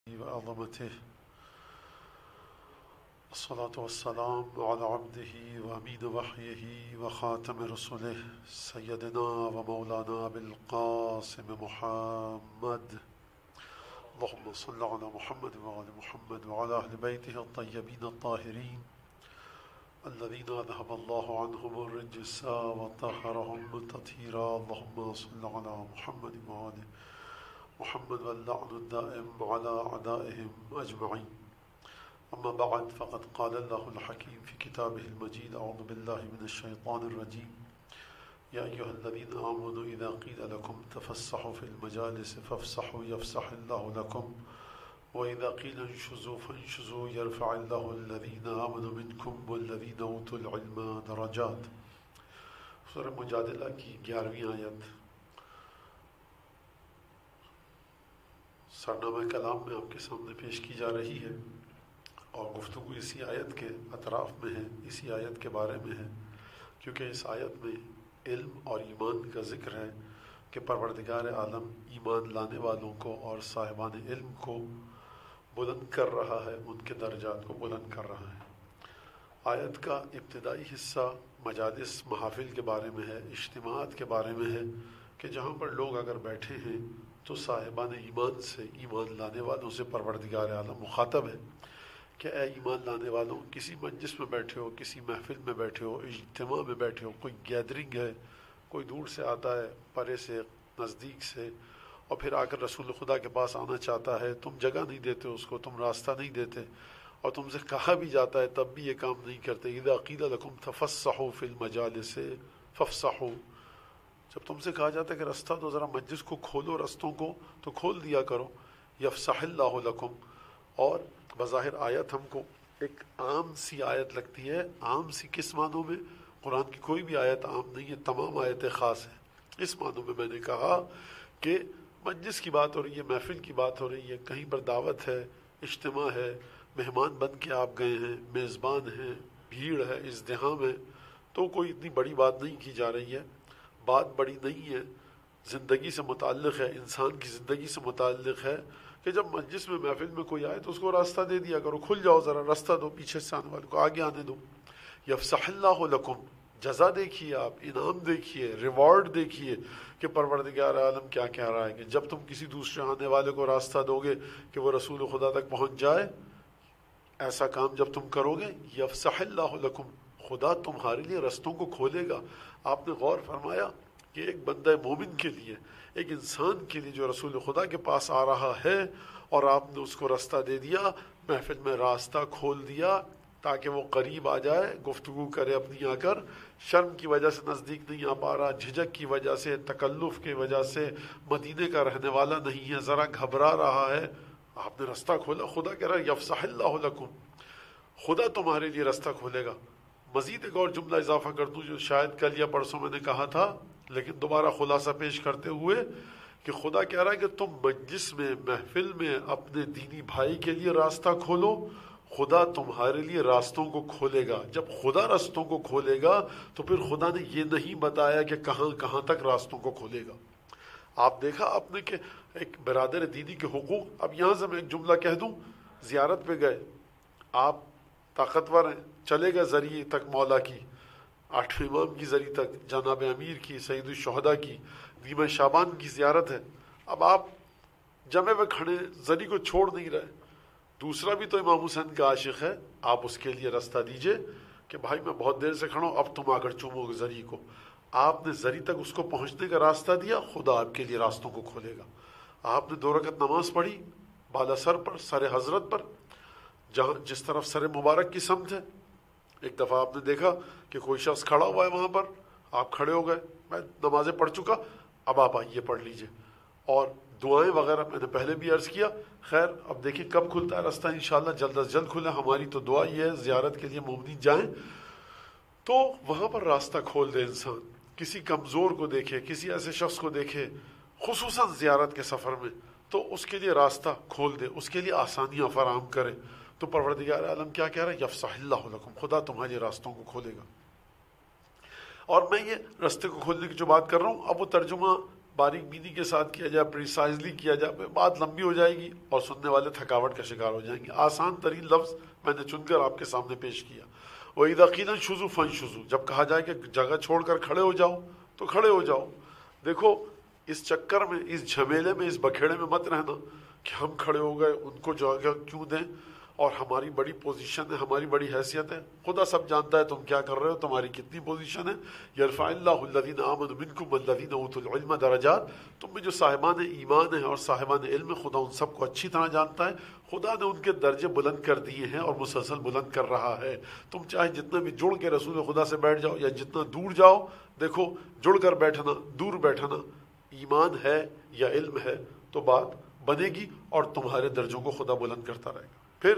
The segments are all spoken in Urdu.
وعظمته الصلاة والسلام على عبده وأمين وحيه وخاتم رسله سيدنا ومولانا بالقاسم محمد اللهم صل على محمد وعلى محمد وعلى أهل بيته الطيبين الطاهرين الذين ذهب الله عنهم الرجس وطهرهم تطهيرا اللهم صل على محمد وعلى محمد واللعن الدائم على أعدائهم أجمعين أما بعد فقد قال الله الحكيم في كتابه المجيد أعوذ بالله من الشيطان الرجيم يا أيها الذين آمنوا إذا قيل لكم تفسحوا في المجالس فافسحوا يفسح الله لكم وإذا قيل انشزوا فانشزوا يرفع الله الذين آمنوا منكم والذين أوتوا العلم درجات. سورہ مجادلہ کی 11ویں آیت سرنامہ کلام میں آپ کے سامنے پیش کی جا رہی ہے اور گفتگو اسی آیت کے اطراف میں ہے، اسی آیت کے بارے میں ہے، کیونکہ اس آیت میں علم اور ایمان کا ذکر ہے کہ پروردگار عالم ایمان لانے والوں کو اور صاحبان علم کو بلند کر رہا ہے، ان کے درجات کو بلند کر رہا ہے۔ آیت کا ابتدائی حصہ مجالس محافل کے بارے میں ہے، اجتماعات کے بارے میں ہے کہ جہاں پر لوگ اگر بیٹھے ہیں تو صاحبان ایمان سے، ایمان لانے والوں سے پروردگار عالم مخاطب ہے کہ اے ایمان لانے والوں، کسی مجلس میں بیٹھے ہو، کسی محفل میں بیٹھے ہو، اجتماع میں بیٹھے ہو، کوئی گیدرنگ ہے، کوئی دور سے آتا ہے، پرے سے، نزدیک سے، اور پھر آ کر رسول خدا کے پاس آنا چاہتا ہے، تم جگہ نہیں دیتے اس کو، تم راستہ نہیں دیتے، اور تم سے کہا بھی جاتا ہے تب بھی یہ کام نہیں کرتے۔ اذا قیل لکم تفسحوا فی المجالس فافسحوا، جب تم سے کہا جاتا ہے کہ رستہ دو، ذرا مجلس کو کھولو، رستوں کو تو کھول دیا کرو۔ یفسح اللہ لکم، اور بظاہر آیت ہم کو ایک عام سی آیت لگتی ہے، عام سی کس معنوں میں؟ قرآن کی کوئی بھی آیت عام نہیں ہے، تمام آیتیں خاص ہیں۔ اس معنوں میں نے کہا کہ مجلس کی بات ہو رہی ہے، محفل کی بات ہو رہی ہے، کہیں پر دعوت ہے، اجتماع ہے، مہمان بن کے آپ گئے ہیں، میزبان ہیں، بھیڑ ہے، ازدحام ہے، تو کوئی اتنی بڑی بات نہیں کی جا رہی ہے، بات بڑی نہیں ہے، زندگی سے متعلق ہے، انسان کی زندگی سے متعلق ہے کہ جب مجلس میں محفل میں کوئی آئے تو اس کو راستہ دے دیا کرو، کھل جاؤ، ذرا راستہ دو، پیچھے سے آنے والے کو آگے آنے دو۔ یفسح اللہ لکم، جزا دیکھیے، آپ انعام دیکھیے، ریوارڈ دیکھیے کہ پروردگار عالم کیا کہہ رہا ہے کہ جب تم کسی دوسرے آنے والے کو راستہ دو گے کہ وہ رسول خدا تک پہنچ جائے، ایسا کام جب تم کرو گے، یفسح اللہ لکم، خدا تمہارے لیے رستوں کو کھولے گا۔ آپ نے غور فرمایا کہ ایک بندہ مومن کے لیے، ایک انسان کے لیے جو رسول خدا کے پاس آ رہا ہے اور آپ نے اس کو راستہ دے دیا، محفل میں راستہ کھول دیا تاکہ وہ قریب آ جائے، گفتگو کرے اپنی آ کر، شرم کی وجہ سے نزدیک نہیں آ پا رہا، جھجک کی وجہ سے، تکلف کی وجہ سے، مدینے کا رہنے والا نہیں ہے، ذرا گھبرا رہا ہے، آپ نے راستہ کھولا۔ خدا کہہ رہا ہے یفسح اللہ لکم، خدا تمہارے لیے راستہ کھولے گا۔ مزید ایک اور جملہ اضافہ کر دوں جو شاید کل یا پرسوں میں نے کہا تھا، لیکن دوبارہ خلاصہ پیش کرتے ہوئے کہ خدا کہہ رہا ہے کہ تم مجلس میں، محفل میں اپنے دینی بھائی کے لیے راستہ کھولو، خدا تمہارے لیے راستوں کو کھولے گا۔ جب خدا راستوں کو کھولے گا تو پھر خدا نے یہ نہیں بتایا کہ کہاں کہاں تک راستوں کو کھولے گا۔ آپ دیکھا آپ نے کہ ایک برادر دینی کے حقوق، اب یہاں سے میں ایک جملہ کہہ دوں، زیارت پہ گئے، آپ طاقتور ہیں، چلے گئے ذریعے تک مولا کی، 8ویں امام کی ذریعے تک، جناب امیر کی، سید الشہداء کی، نیمہ شعبان کی زیارت ہے، اب آپ جمع میں کھڑے ذریعے کو چھوڑ نہیں رہے، دوسرا بھی تو امام حسین کا عاشق ہے، آپ اس کے لیے راستہ دیجئے کہ بھائی میں بہت دیر سے کھڑا ہوں، اب تم آ کر چومو گے ذریعے کو۔ آپ نے ذریعے تک اس کو پہنچنے کا راستہ دیا، خدا آپ کے لیے راستوں کو کھولے گا۔ آپ نے 2 رکعت نماز پڑھی بالا سر پر، سر حضرت پر، جہاں جس طرف سر مبارک کی سمت ہے۔ ایک دفعہ آپ نے دیکھا کہ کوئی شخص کھڑا ہوا ہے وہاں پر، آپ کھڑے ہو گئے، میں نمازیں پڑھ چکا، اب آپ آئیے پڑھ لیجئے، اور دعائیں وغیرہ میں نے پہلے بھی عرض کیا۔ خیر اب دیکھیں کب کھلتا ہے راستہ، انشاءاللہ جلد از جلد کھلے۔ ہماری تو دعا یہ ہے زیارت کے لیے مومنین جائیں تو وہاں پر راستہ کھول دے انسان، کسی کمزور کو دیکھے، کسی ایسے شخص کو دیکھے، خصوصاً زیارت کے سفر میں، تو اس کے لیے راستہ کھول دے، اس کے لیے آسانیاں فراہم کرے۔ تو پروردگار عالم کیا کہہ رہا ہے؟ یفسح اللہ لکم، خدا تمہارے راستوں کو کھولے گا۔ اور میں یہ راستے کو کھولنے کی جو بات کر رہا ہوں، اب وہ ترجمہ باریک بینی کے ساتھ کیا جائے، پریسائزلی کیا جائے، بات لمبی ہو جائے گی اور سننے والے تھکاوٹ کا شکار ہو جائیں گے۔ آسان ترین لفظ میں نے چن کر آپ کے سامنے پیش کیا۔ وَإِذَا قِيلَ انشُزُوا فَانشُزُوا، جب کہا جائے کہ جگہ چھوڑ کر کھڑے ہو جاؤ تو کھڑے ہو جاؤ۔ دیکھو اس چکر میں، اس جھمیلے میں، اس بکھیڑے میں مت رہنا کہ ہم کھڑے ہو گئے، ان کو جگہ کیوں دیں، اور ہماری بڑی پوزیشن ہے، ہماری بڑی حیثیت ہے۔ خدا سب جانتا ہے تم کیا کر رہے ہو، تمہاری کتنی پوزیشن ہے۔ یرفع اللہ الذین آمنوا منکم والذین اوتوا العلم درجات، تم میں جو صاحبان ایمان ہیں اور صاحبان علم، خدا ان سب کو اچھی طرح جانتا ہے۔ خدا نے ان کے درجے بلند کر دیے ہیں اور مسلسل بلند کر رہا ہے۔ تم چاہے جتنا بھی جڑ کے رسول خدا سے بیٹھ جاؤ یا جتنا دور جاؤ، دیکھو جڑ کر بیٹھنا، دور بیٹھنا، ایمان ہے یا علم ہے تو بات بنے گی اور تمہارے درجوں کو خدا بلند کرتا رہے گا۔ پھر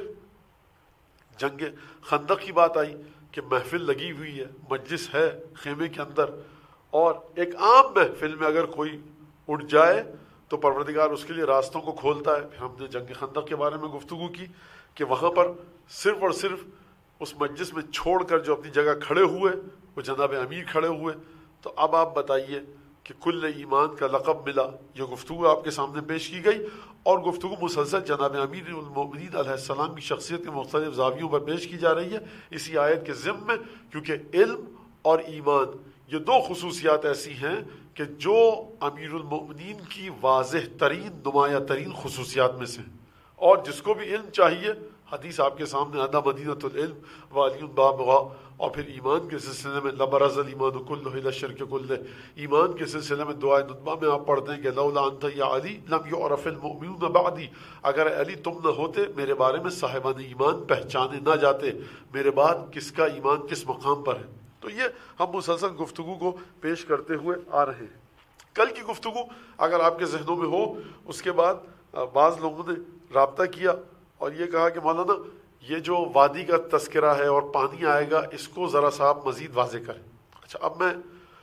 جنگ خندق کی بات آئی کہ محفل لگی ہوئی ہے، مجلس ہے خیمے کے اندر، اور ایک عام محفل میں اگر کوئی اٹھ جائے تو پروردگار اس کے لیے راستوں کو کھولتا ہے۔ پھر ہم نے جنگ خندق کے بارے میں گفتگو کی کہ وہاں پر صرف اور صرف اس مجلس میں چھوڑ کر جو اپنی جگہ کھڑے ہوئے وہ جناب امیر کھڑے ہوئے۔ تو اب آپ بتائیے کہ کل ایمان کا لقب ملا، یہ گفتگو آپ کے سامنے پیش کی گئی، اور گفتگو مسلسل جناب امیر المومنین علیہ السلام کی شخصیت کے مختلف زاویوں پر پیش کی جا رہی ہے اسی آیت کے ضمن میں، کیونکہ علم اور ایمان یہ دو خصوصیات ایسی ہیں کہ جو امیر المومنین کی واضح ترین، نمایاں ترین خصوصیات میں سے ہیں، اور جس کو بھی علم چاہیے، حدیث آپ کے سامنے انا مدینۃ العلم وعلی بابها، اور پھر ایمان کے سلسلے میں لبرز الایمان کلہ الی الشرک کلہ، ایمان کے سلسلے میں دعائے ندبہ میں آپ پڑھتے ہیں کہ لولا انت یا علی لم یعرف المؤمنون بعدی، اگر علی تم نہ ہوتے میرے بارے میں صاحبان ایمان پہچانے نہ جاتے، میرے بعد کس کا ایمان کس مقام پر ہے۔ تو یہ ہم مسلسل گفتگو کو پیش کرتے ہوئے آ رہے ہیں۔ کل کی گفتگو اگر آپ کے ذہنوں میں ہو، اس کے بعد بعض لوگوں نے رابطہ کیا اور یہ کہا کہ مولانا یہ جو وادی کا تذکرہ ہے اور پانی آئے گا، اس کو ذرا سا آپ مزید واضح کریں۔ اچھا، اب میں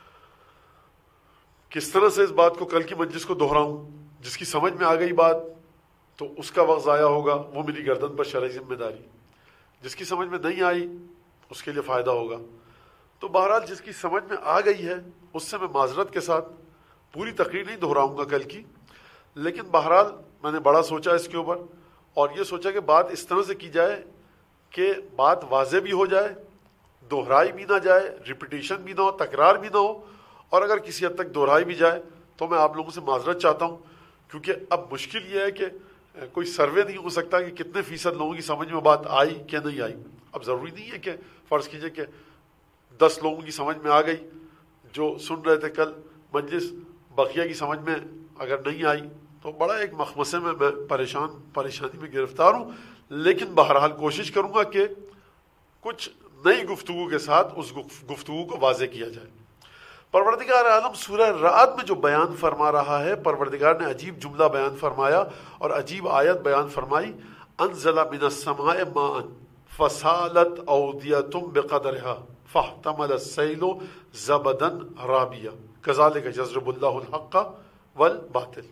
کس طرح سے اس بات کو کل کی مجلس کو دہراؤں؟ جس کی سمجھ میں آ گئی بات تو اس کا وقت ضائع ہوگا، وہ میری گردن پر شرعی ذمہ داری۔ جس کی سمجھ میں نہیں آئی اس کے لیے فائدہ ہوگا۔ تو بہرحال جس کی سمجھ میں آ گئی ہے اس سے میں معذرت کے ساتھ پوری تقریر نہیں دہراؤں گا کل کی، لیکن بہرحال میں نے بڑا سوچا اس کے اوپر، اور یہ سوچا کہ بات اس طرح سے کی جائے کہ بات واضح بھی ہو جائے، دہرائی بھی نہ جائے، ریپیٹیشن بھی نہ ہو، تکرار بھی نہ ہو، اور اگر کسی حد تک دہرائی بھی جائے تو میں آپ لوگوں سے معذرت چاہتا ہوں، کیونکہ اب مشکل یہ ہے کہ کوئی سروے نہیں ہو سکتا کہ کتنے فیصد لوگوں کی سمجھ میں بات آئی کہ نہیں آئی۔ اب ضروری نہیں ہے کہ فرض کیجئے کہ 10 لوگوں کی سمجھ میں آ گئی جو سن رہے تھے کل مجلس، بقیہ کی سمجھ میں اگر نہیں آئی تو بڑا ایک مخمصے میں پریشانی میں گرفتار ہوں، لیکن بہرحال کوشش کروں گا کہ کچھ نئی گفتگو کے ساتھ اس گفتگو کو واضح کیا جائے۔ پروردگار عالم سورہ رعد میں جو بیان فرما رہا ہے، پروردگار نے عجیب جملہ بیان فرمایا اور عجیب آیت بیان فرمائی، انزل من السماء ماء فسالت اودیۃ بقدرها فاحتمل السیل زبدا رابیا کذلک یضرب اللہ الحق والباطل۔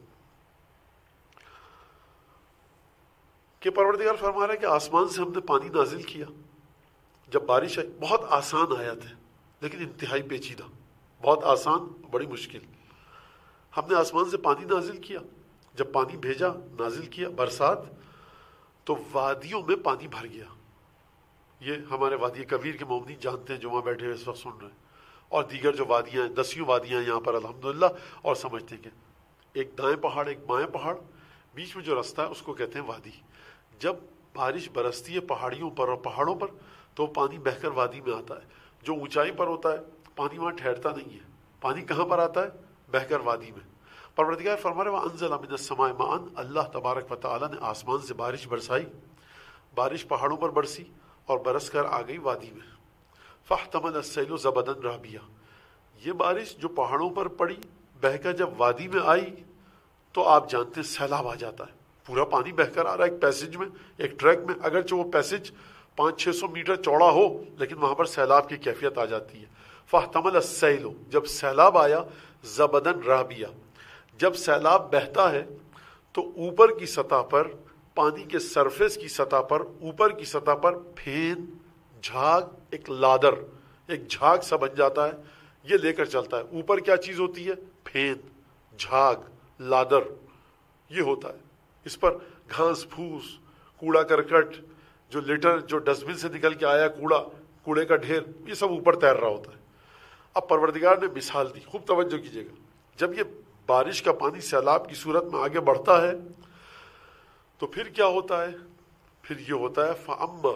کہ پروردگار فرما رہا ہے کہ آسمان سے ہم نے پانی نازل کیا، جب بارش آئی، بہت آسان آیت ہے لیکن انتہائی پیچیدہ، بہت آسان بڑی مشکل۔ ہم نے آسمان سے پانی نازل کیا، جب پانی بھیجا، نازل کیا، برسات، تو وادیوں میں پانی بھر گیا۔ یہ ہمارے وادی کبیر کے مومنین جانتے ہیں جو وہاں بیٹھے ہوئے اس وقت سن رہے ہیں، اور دیگر جو وادیاں ہیں، 10 وادیاں یہاں پر الحمدللہ، اور سمجھتے ہیں کہ ایک دائیں پہاڑ ایک بائیں پہاڑ، بیچ میں جو رستہ ہے اس کو کہتے ہیں وادی۔ جب بارش برستی ہے پہاڑیوں پر اور پہاڑوں پر تو پانی بہہ کر وادی میں آتا ہے۔ جو اونچائی پر ہوتا ہے پانی وہاں ٹھہرتا نہیں ہے، پانی کہاں پر آتا ہے؟ بہہ کر وادی میں۔ پروردگار فرما رہے وَأَنزَلَ مِنَ السَّمَاءِ مَاءً، اللہ تبارک و تعالیٰ نے آسمان سے بارش برسائی، بارش پہاڑوں پر برسی اور برس کر آ گئی وادی میں۔ فَاحْتَمَلَ السَّيْلُ زَبَدًا رَابِيًا، یہ بارش جو پہاڑوں پر پڑی بہہ کر جب وادی میں آئی تو آپ جانتے ہیں سیلاب آ جاتا ہے، پورا پانی بہہ کر آ رہا ہے ایک پیسج میں، ایک ٹریک میں، اگرچہ وہ پیسج 500-600 میٹر چوڑا ہو لیکن وہاں پر سیلاب کی کیفیت آ جاتی ہے۔ فاحتمل السیل، جب سیلاب آیا، زبدن رابیا، جب سیلاب بہتا ہے تو اوپر کی سطح پر، پانی کے سرفیس کی سطح پر، اوپر کی سطح پر پھین، جھاگ، ایک لادر، ایک جھاگ سا بن جاتا ہے، یہ لے کر چلتا ہے۔ اوپر کیا چیز ہوتی ہے؟ پھین، جھاگ، لادر، یہ ہوتا ہے. اس پر گھاس پھوس، کوڑا کرکٹ، جو لیٹر جو ڈسٹ بن سے نکل کے آیا کوڑے کا ڈھیر، یہ سب اوپر تیر رہا ہوتا ہے. اب پروردگار نے مثال دی، خوب توجہ کیجیے گا. جب یہ بارش کا پانی سیلاب کی صورت میں آگے بڑھتا ہے تو پھر کیا ہوتا ہے؟ پھر یہ ہوتا ہے فَأَمَّا،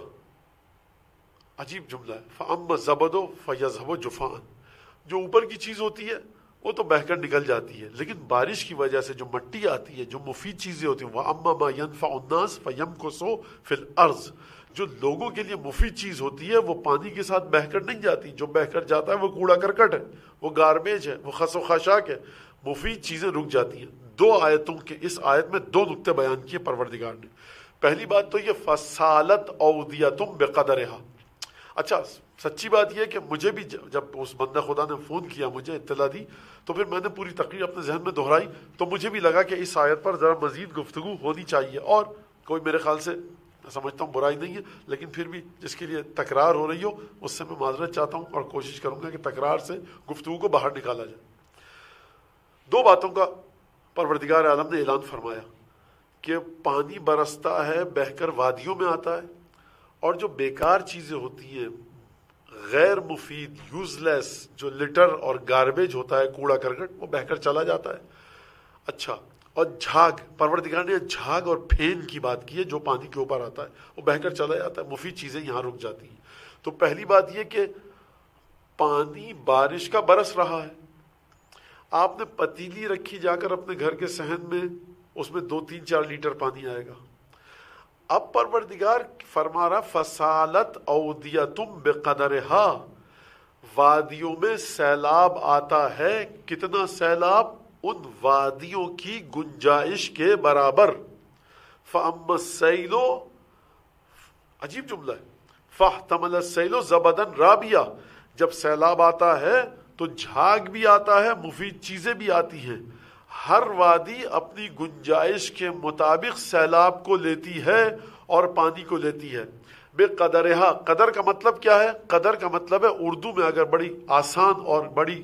عجیب جملہ ہے، فَأَمَّا زَبَدُ فَيَذْهَبُ جُفَاءً. جو اوپر کی چیز ہوتی ہے وہ تو بہہ کر نکل جاتی ہے، لیکن بارش کی وجہ سے جو مٹی آتی ہے، جو مفید چیزیں ہوتی ہیں، وَأَمَّا مَا يَنْفَعُ النَّاسَ فَيَمْكُثُ فِي الْأَرْضِ، جو لوگوں کے لیے مفید چیز ہوتی ہے وہ پانی کے ساتھ بہہ کر نہیں جاتی. جو بہہ کر جاتا ہے وہ کوڑا کرکٹ ہے، وہ گاربیج ہے، وہ خس و خاشاک ہے. مفید چیزیں رک جاتی ہیں. دو آیتوں کے اس آیت میں دو نقطے بیان کیے پروردگار نے. پہلی بات تو یہ فَسَالَتْ أَوْدِيَةٌ بِقَدَرِهَا. اچھا سچی بات یہ کہ مجھے بھی جب اس بندہ خدا نے فون کیا، مجھے اطلاع دی، تو پھر میں نے پوری تقریر اپنے ذہن میں دہرائی، تو مجھے بھی لگا کہ اس آیت پر ذرا مزید گفتگو ہونی چاہیے. اور کوئی میرے خیال سے سمجھتا ہوں برائی نہیں ہے، لیکن پھر بھی جس کے لیے تکرار ہو رہی ہو اس سے میں معذرت چاہتا ہوں اور کوشش کروں گا کہ تکرار سے گفتگو کو باہر نکالا جائے. دو باتوں کا پروردگار عالم نے اعلان فرمایا کہ پانی برستا ہے، بہہ کر وادیوں میں آتا ہے، اور جو بیکار چیزیں ہوتی ہیں، غیر مفید، یوز لیس، جو لٹر اور گاربیج ہوتا ہے، کوڑا کرکٹ، وہ بہہ کر چلا جاتا ہے. اچھا، اور جھاگ، پروردگار نے جھاگ اور پھین کی بات کی ہے، جو پانی کے اوپر آتا ہے وہ بہہ کر چلا جاتا ہے، مفید چیزیں یہاں رک جاتی ہیں. تو پہلی بات یہ کہ پانی بارش کا برس رہا ہے. آپ نے پتیلی رکھی جا کر اپنے گھر کے صحن میں، اس میں 2-3-4 لیٹر پانی آئے گا. اب پروردگار فرما رہا فَسَالَتْ أَوْدِيَةٌ بِقَدَرِهَا، وادیوں میں سیلاب آتا ہے. کتنا سیلاب؟ ان وادیوں کی گنجائش کے برابر. فَأَمَّا السَّيْلُ، عجیب جملہ ہے، فَاحْتَمَلَ السَّيْلُ زَبَدًا رَابِيًا. جب سیلاب آتا ہے تو جھاگ بھی آتا ہے، مفید چیزیں بھی آتی ہیں. ہر وادی اپنی گنجائش کے مطابق سیلاب کو لیتی ہے اور پانی کو لیتی ہے. بے قدرہا، قدر کا مطلب کیا ہے؟ قدر کا مطلب ہے اردو میں اگر بڑی آسان اور بڑی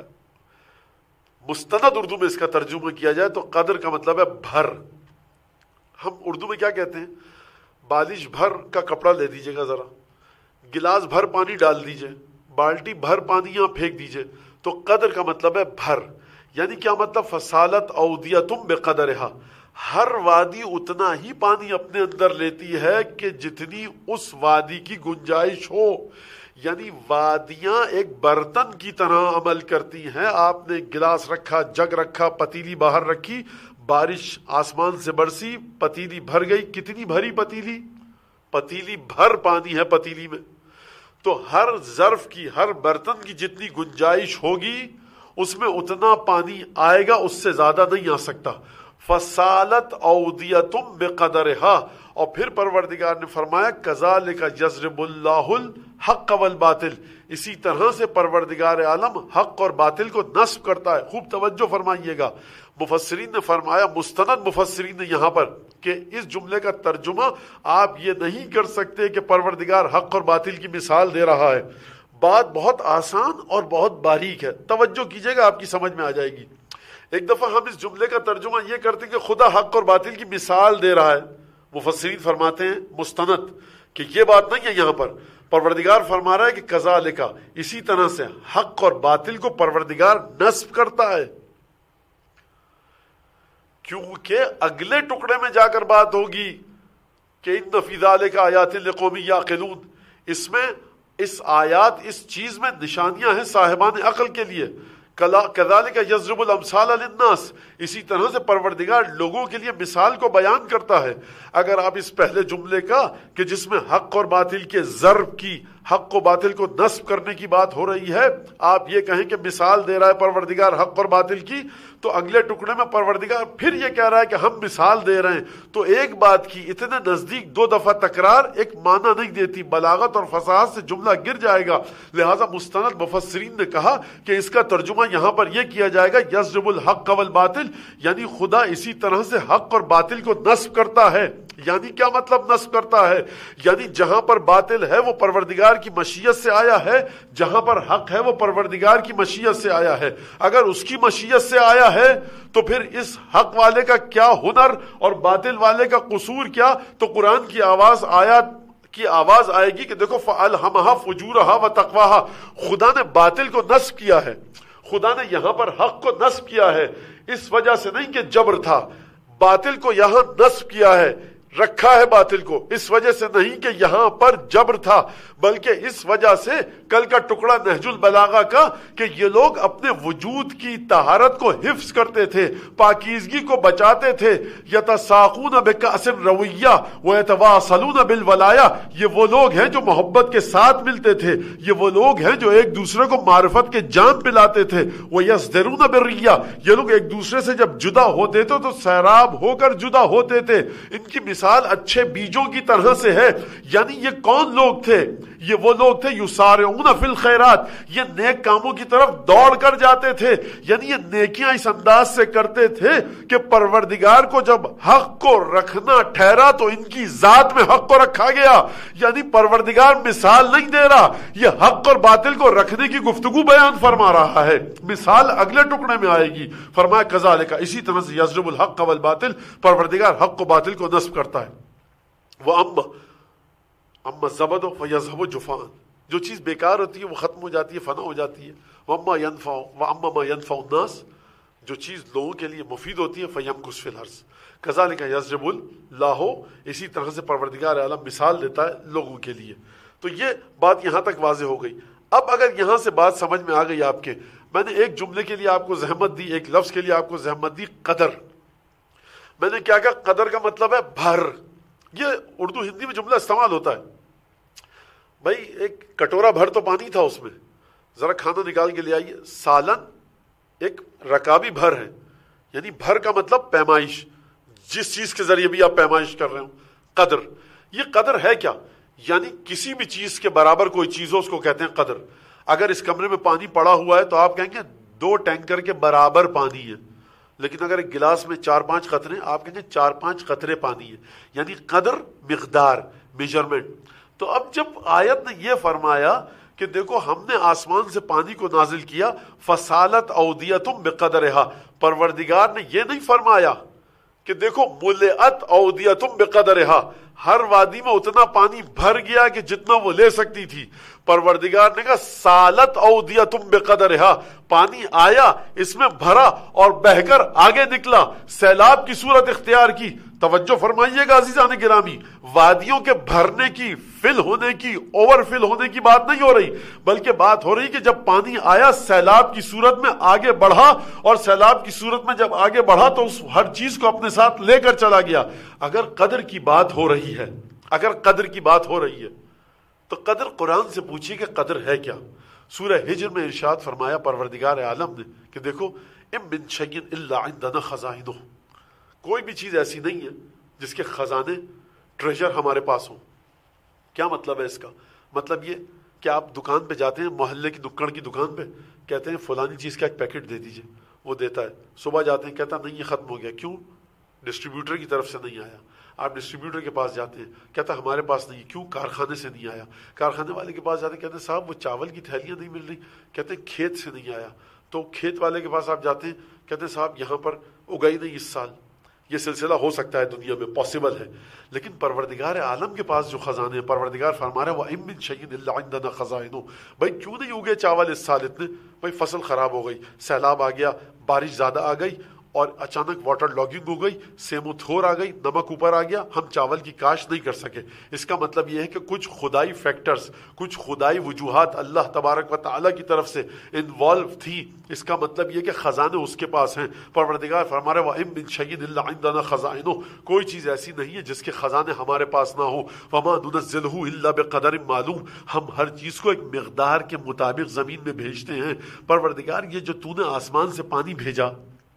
مستند اردو میں اس کا ترجمہ کیا جائے تو قدر کا مطلب ہے بھر. ہم اردو میں کیا کہتے ہیں؟ بالش بھر کا کپڑا لے دیجیے گا، ذرا گلاس بھر پانی ڈال دیجیے، بالٹی بھر پانی یہاں پھینک دیجیے. تو قدر کا مطلب ہے بھر. یعنی کیا مطلب؟ فَسَالَتْ أَوْدِيَةٌ بِقَدَرِهَا، ہر وادی اتنا ہی پانی اپنے اندر لیتی ہے کہ جتنی اس وادی کی گنجائش ہو. یعنی وادیاں ایک برتن کی طرح عمل کرتی ہیں. آپ نے گلاس رکھا، جگ رکھا، پتیلی باہر رکھی، بارش آسمان سے برسی، پتیلی بھر گئی. کتنی بھری پتیلی؟ پتیلی بھر پانی ہے پتیلی میں. تو ہر ظرف کی، ہر برتن کی جتنی گنجائش ہوگی اس میں اتنا پانی آئے گا، اس سے زیادہ نہیں آ سکتا. فَسَالَتْ أَوْدِيَةٌ بِقَدَرِهَا. اور پھر پروردگار نے فرمایا كَذَلِكَ يَضْرِبُ اللَّهُ الْحَقَّ وَالْبَاطِلَ. اسی طرح سے پروردگار عالم حق اور باطل کو نصب کرتا ہے. خوب توجہ فرمائیے گا. مفسرین نے فرمایا، مستند مفسرین نے یہاں پر، کہ اس جملے کا ترجمہ آپ یہ نہیں کر سکتے کہ پروردگار حق اور باطل کی مثال دے رہا ہے. بات بہت آسان اور بہت باریک ہے، توجہ کیجئے گا، آپ کی سمجھ میں آ جائے گی. ایک دفعہ ہم اس جملے کا ترجمہ یہ کرتے ہیں کہ خدا حق اور باطل کی مثال دے رہا ہے. مفسرین فرماتے ہیں مستند کہ یہ بات نہیں ہے. یہاں پر پروردگار فرما رہا ہے کہ کذالک، اسی طرح سے حق اور باطل کو پروردگار نصب کرتا ہے. کیونکہ اگلے ٹکڑے میں جا کر بات ہوگی کہ ان فی ذالک آیات لقوم یعقلون. اس میں، اس آیات، اس چیز میں نشانیاں ہیں صاحبان عقل کے لیے. کذالک یضرب الامثال للناس، اسی طرح سے پروردگار لوگوں کے لیے مثال کو بیان کرتا ہے. اگر آپ اس پہلے جملے کا کہ جس میں حق اور باطل کے ضرب کی، حق و باطل کو نصب کرنے کی بات ہو رہی ہے، آپ یہ کہیں کہ مثال دے رہا ہے پروردگار حق اور باطل کی، تو اگلے ٹکڑے میں پروردگار پھر یہ کہہ رہا ہے کہ ہم مثال دے رہے ہیں. تو ایک بات کی اتنے نزدیک 2 دفعہ تکرار ایک معنی نہیں دیتی، بلاغت اور فصاحت سے جملہ گر جائے گا. لہٰذا مستند مفسرین نے کہا کہ اس کا ترجمہ یہاں پر یہ کیا جائے گا یضرب الحق والباطل، یعنی خدا اسی طرح سے حق اور باطل کو نصب کرتا ہے. یعنی کیا مطلب نصب کرتا ہے؟ یعنی جہاں پر باطل ہے وہ پروردگار کی مشیت سے آیا ہے، جہاں پر حق ہے وہ پروردگار کی مشیت سے آیا ہے. اگر اس کی مشیت سے آیا ہے تو پھر اس حق والے کا کیا ہنر اور باطل والے کا قصور کیا؟ تو قرآن کی آواز آئے گی کہ دیکھو فَأَلْهَمَهَا فُجُورَهَا وَتَقْوَاهَا، خدا نے باطل کو نصب کیا ہے، خدا نے یہاں پر حق کو نصب کیا ہے، اس وجہ سے نہیں کہ جبر تھا، باطل کو یہاں نصب کیا ہے، رکھا ہے باطل کو، اس وجہ سے نہیں کہ یہاں پر جبر تھا، بلکہ اس وجہ سے کل کا ٹکڑا نہج البلاغہ کا کہ یہ لوگ اپنے وجود کی طہارت کو حفظ کرتے تھے، پاکیزگی کو بچاتے تھے، یتساقون بکأس رویہ ویتواصلون بالولایا، یہ وہ لوگ ہیں جو محبت کے ساتھ ملتے تھے، یہ وہ لوگ ہیں جو ایک دوسرے کو معرفت کے جام پلاتے تھے، ویصدرون بالریہ، یہ لوگ ایک دوسرے سے جب جدا ہوتے تھے تو سیراب ہو کر جدا ہوتے تھے، ان کی مثال اچھے بیجوں کی طرح سے ہے۔ یعنی یہ کون لوگ تھے؟ یہ وہ لوگ تھے یسارعون فی الخیرات، یہ نیک کاموں کی طرف دوڑ کر جاتے تھے، یعنی یہ نیکیاں اس انداز سے کرتے تھے کہ پروردگار کو جب حق کو رکھنا ٹھہرا تو ان کی ذات میں حق کو رکھا گیا، یعنی پروردگار مثال نہیں دے رہا، یہ حق اور باطل کو رکھنے کی گفتگو بیان فرما رہا ہے، مثال اگلے ٹکڑے میں آئے گی، فرمایا کذالک، اسی طرح سے یضرب الحق والباطل، پروردگار حق و باطل کو نصب کرتا ہے۔ اما الزبد فیذهب جفاء، جو چیز بیکار ہوتی ہے وہ ختم ہو جاتی ہے، فنا ہو جاتی ہے، واما ما ينفع الناس، جو چیز لوگوں کے لیے مفید ہوتی ہے، فیمکث فی الارض کذالک یضرب اللہ، اسی طرح سے پروردگار عالم مثال دیتا ہے لوگوں کے لیے۔ تو یہ بات یہاں تک واضح ہو گئی۔ اب اگر یہاں سے بات سمجھ میں آ گئی آپ کے، میں نے ایک جملے کے لیے آپ کو زحمت دی، ایک لفظ کے لیے آپ کو زحمت دی، قدر۔ میں نے کیا کہا؟ قدر کا مطلب ہے بھر، یہ اردو ہندی میں جملہ استعمال ہوتا ہے، بھائی ایک کٹورا بھر تو پانی تھا اس میں، ذرا کھانا نکال کے لے آئیے، سالن ایک رکابی بھر ہے، یعنی بھر کا مطلب پیمائش، جس چیز کے ذریعے بھی آپ پیمائش کر رہے ہو، قدر۔ یہ قدر ہے کیا؟ یعنی کسی بھی چیز کے برابر کوئی چیز ہو اس کو کہتے ہیں قدر۔ اگر اس کمرے میں پانی پڑا ہوا ہے تو آپ کہیں گے 2 ٹینکر کے برابر پانی ہے، لیکن اگر ایک گلاس میں 4-5 قطرے، آپ کہیں گے 4-5 قطرے پانی ہے، یعنی قدر، مقدار، میجرمنٹ۔ تو اب جب آیت نے یہ فرمایا کہ دیکھو ہم نے آسمان سے پانی کو نازل کیا، فسالت اودیتم بقدرہا، پروردگار نے یہ نہیں فرمایا کہ دیکھو ملئت اودیتم بقدرہا، ہر وادی میں اتنا پانی بھر گیا کہ جتنا وہ لے سکتی تھی، پروردگار نے کہا سالت اودیتم بقدرہا، پانی آیا، اس میں بھرا اور بہہ کر آگے نکلا، سیلاب کی صورت اختیار کی۔ توجہ فرمائیے گا عزیزان گرامی، وادیوں کے بھرنے کی، فل ہونے کی، اوور فل ہونے کی بات نہیں ہو رہی، بلکہ بات ہو رہی کہ جب پانی آیا سیلاب کی صورت میں آگے بڑھا، اور سیلاب کی صورت میں جب آگے بڑھا تو اس ہر چیز کو اپنے ساتھ لے کر چلا گیا۔ اگر قدر کی بات ہو رہی ہے، اگر قدر کی بات ہو رہی ہے تو قدر قرآن سے پوچھیے کہ قدر ہے کیا؟ سورہ ہجر میں ارشاد فرمایا پروردگار عالم نے کہ دیکھو ام من شیء الا عندنا خزائنہ، کوئی بھی چیز ایسی نہیں ہے جس کے خزانے، ٹریجر ہمارے پاس ہوں۔ کیا مطلب ہے اس کا؟ مطلب یہ کہ آپ دکان پہ جاتے ہیں، محلے کی نکڑ کی دکان پہ، کہتے ہیں فلانی چیز کا ایک پیکٹ دے دیجئے، وہ دیتا ہے، صبح جاتے ہیں کہتا نہیں یہ ختم ہو گیا، کیوں؟ ڈسٹریبیوٹر کی طرف سے نہیں آیا۔ آپ ڈسٹریبیوٹر کے پاس جاتے ہیں، کہتا ہمارے پاس نہیں، کیوں؟ کارخانے سے نہیں آیا۔ کارخانے والے کے پاس جاتے ہیں، کہتے ہیں صاحب وہ چاول کی تھیلیاں نہیں مل رہی، کہتے ہیں کھیت سے نہیں آیا۔ تو کھیت والے کے پاس آپ جاتے ہیں، کہتے ہیں صاحب یہاں پر اگائی نہیں اس سال۔ یہ سلسلہ ہو سکتا ہے دنیا میں، پاسبل ہے، لیکن پروردگار عالم کے پاس جو خزانے ہیں، پروردگار فرما رہا ہے وَإِن مِّن شَيْءٍ إِلَّا عِندَنَا خَزَائِنُهُ، بھائی کیوں نہیں اگے چاول اس سال اتنے؟ بھائی فصل خراب ہو گئی، سیلاب آ گیا، بارش زیادہ آ گئی، اور اچانک واٹر لاگنگ ہو گئی، سیم و تھور آ گئی، نمک اوپر آ گیا، ہم چاول کی کاشت نہیں کر سکے۔ اس کا مطلب یہ ہے کہ کچھ خدائی فیکٹرز، کچھ خدائی وجوہات اللہ تبارک و تعالیٰ کی طرف سے انوالو تھی۔ اس کا مطلب یہ کہ خزانے اس کے پاس ہیں۔ پروردگار فرما رہے وَإِن مِّن شَيْءٍ إِلَّا عِندَنَا خَزَائِنُهُ، کوئی چیز ایسی نہیں ہے جس کے خزانے ہمارے پاس نہ ہو۔ وَمَا نُنَزِّلُهُ إِلَّا بِقَدَرٍ مَّعْلُومٍ، ہم ہر چیز کو ایک مقدار کے مطابق زمین میں بھیجتے ہیں۔ پروردگار یہ جو تو نے آسمان سے پانی بھیجا،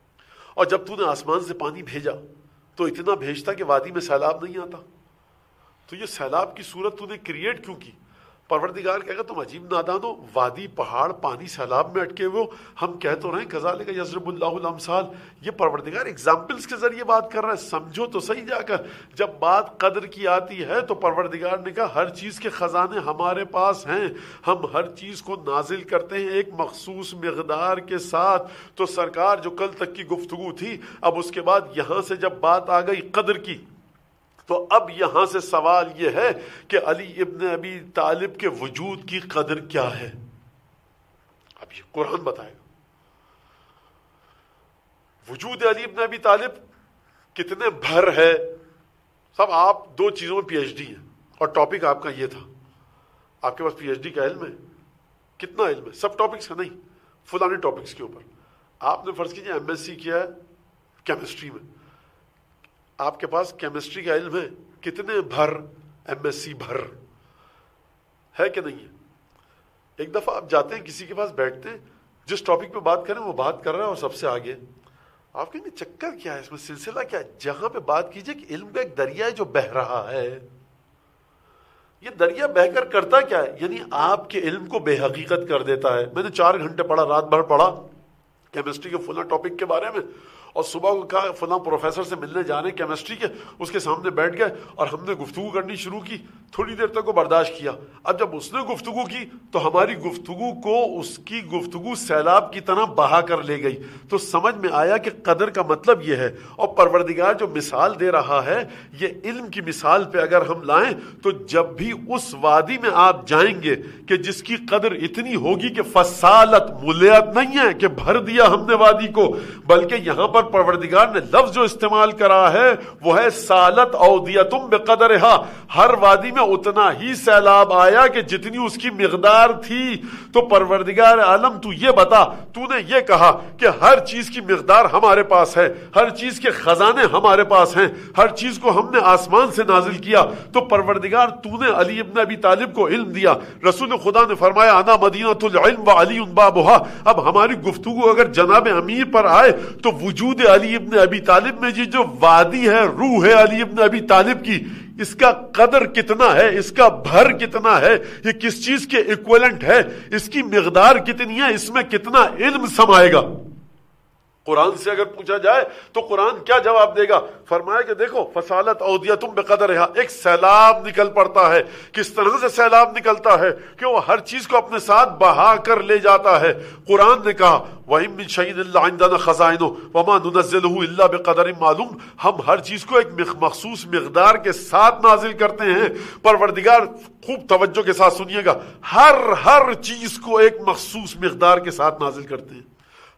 اور جب تو نے آسمان سے پانی بھیجا تو اتنا بھیجتا کہ وادی میں سیلاب نہیں آتا، تو یہ سیلاب کی صورت تو نے کریٹ کیوں کی؟ پروردگار کہے گا تم عجیب نادان ہو، وادی پہاڑ پانی سیلاب میں اٹکے ہوئے ہو، ہم کہہ تو رہے ہیں کذالک یضرب اللہ الامثال، یہ پروردگار ایگزامپلس کے ذریعے بات کر رہا ہے، سمجھو تو صحیح جا کر۔ جب بات قدر کی آتی ہے تو پروردگار نے کہا ہر چیز کے خزانے ہمارے پاس ہیں، ہم ہر چیز کو نازل کرتے ہیں ایک مخصوص مقدار کے ساتھ۔ تو سرکار جو کل تک کی گفتگو تھی، اب اس کے بعد یہاں سے جب بات آ گئی قدر کی، تو اب یہاں سے سوال یہ ہے کہ علی ابن ابی طالب کے وجود کی قدر کیا ہے؟ اب یہ قرآن بتائے گا۔ وجود علی ابن ابی طالب کتنے بھر ہے؟ سب آپ دو چیزوں میں پی ایچ ڈی ہیں، اور ٹاپک آپ کا یہ تھا، آپ کے پاس پی ایچ ڈی کا علم ہے، کتنا علم ہے؟ سب ٹاپکس کا نہیں، فلانے ٹاپکس کے اوپر۔ آپ نے فرض کیجیے ایم ایس سی کیا ہے کیمسٹری میں، آپ کے پاس کیمسٹری کا علم ہے، کتنے بھر ایم ایس سی بھر ہے کہ نہیں ہے؟ ایک دفعہ آپ جاتے ہیں کسی کے پاس بیٹھتے ہیں، جس ٹاپک پہ بات کریں وہ بات کر رہا ہے اور سب سے آگے، آپ کہیں گے چکر کیا ہے اس میں، سلسلہ کیا ہے؟ جہاں پہ بات کیجئے کہ علم کا ایک دریا ہے جو بہہ رہا ہے، یہ دریا بہ کر کرتا کیا ہے؟ یعنی آپ کے علم کو بے حقیقت کر دیتا ہے۔ میں نے 4 گھنٹے پڑھا، رات بھر پڑھا کیمسٹری کے فلاں ٹاپک کے بارے میں، اور صبح کو کہا فلاں پروفیسر سے ملنے جانے کیمسٹری کے، اس کے سامنے بیٹھ گئے اور ہم نے گفتگو کرنی شروع کی، تھوڑی دیر تک وہ برداشت کیا۔ اب جب اس نے گفتگو کی تو ہماری گفتگو کو اس کی گفتگو سیلاب کی طرح بہا کر لے گئی۔ تو سمجھ میں آیا کہ قدر کا مطلب یہ ہے، اور پروردگار جو مثال دے رہا ہے یہ علم کی مثال پہ اگر ہم لائیں تو جب بھی اس وادی میں آپ جائیں گے کہ جس کی قدر اتنی ہوگی کہ فصالت، ملیت نہیں ہے کہ بھر دیا ہم نے وادی کو، بلکہ یہاں پر پروردگار نے لفظ جو استعمال کرا ہے وہ ہے سالت اودیتم بقدرہا، ہر وادی میں اتنا ہی سیلاب آیا کہ جتنی اس کی مقدار تھی۔ تو پروردگار عالم تو یہ بتا، تو نے یہ کہا کہ ہر چیز کی مقدار ہمارے پاس ہے، ہر چیز کے خزانے ہمارے پاس ہیں، ہر چیز کو ہم نے آسمان سے نازل کیا۔ تو پروردگار تو نے علی ابن ابی طالب کو علم دیا، رسول خدا نے فرمایا انا مدینۃ العلم وعلی بابھا۔ اب ہماری گفتگو اگر جناب امیر پر آئے تو وجود علی ابن ابی طالب میں یہ جو وادی ہے، روح ہے علی ابن ابی طالب کی، اس کا قدر کتنا ہے، اس کا بھر کتنا ہے، یہ کس چیز کے ایکویلنٹ ہے، اس کی مقدار کتنی ہے، اس میں کتنا علم سمائے گا۔ قرآن سے اگر پوچھا جائے تو قرآن کیا جواب دے گا؟ فرمایا کہ دیکھو فصالت اودیتم بقدرہا، ایک سیلاب نکل پڑتا ہے۔ کس طرح سے سیلاب نکلتا ہے کہ وہ ہر چیز کو اپنے ساتھ بہا کر لے جاتا ہے۔ قرآن نے کہا وَإِن مِّن شَيْءٍ إِلَّا عِندَنَا خَزَائِنُهُ وَمَا نُنَزِّلُهُ إِلَّا بِقَدَرٍ مَّعْلُومٍ، ہم ہر چیز کو ایک مخصوص مقدار کے ساتھ نازل کرتے ہیں۔ پروردگار خوب توجہ کے ساتھ سنیے گا، ہر چیز کو ایک مخصوص مقدار کے ساتھ نازل کرتے ہیں،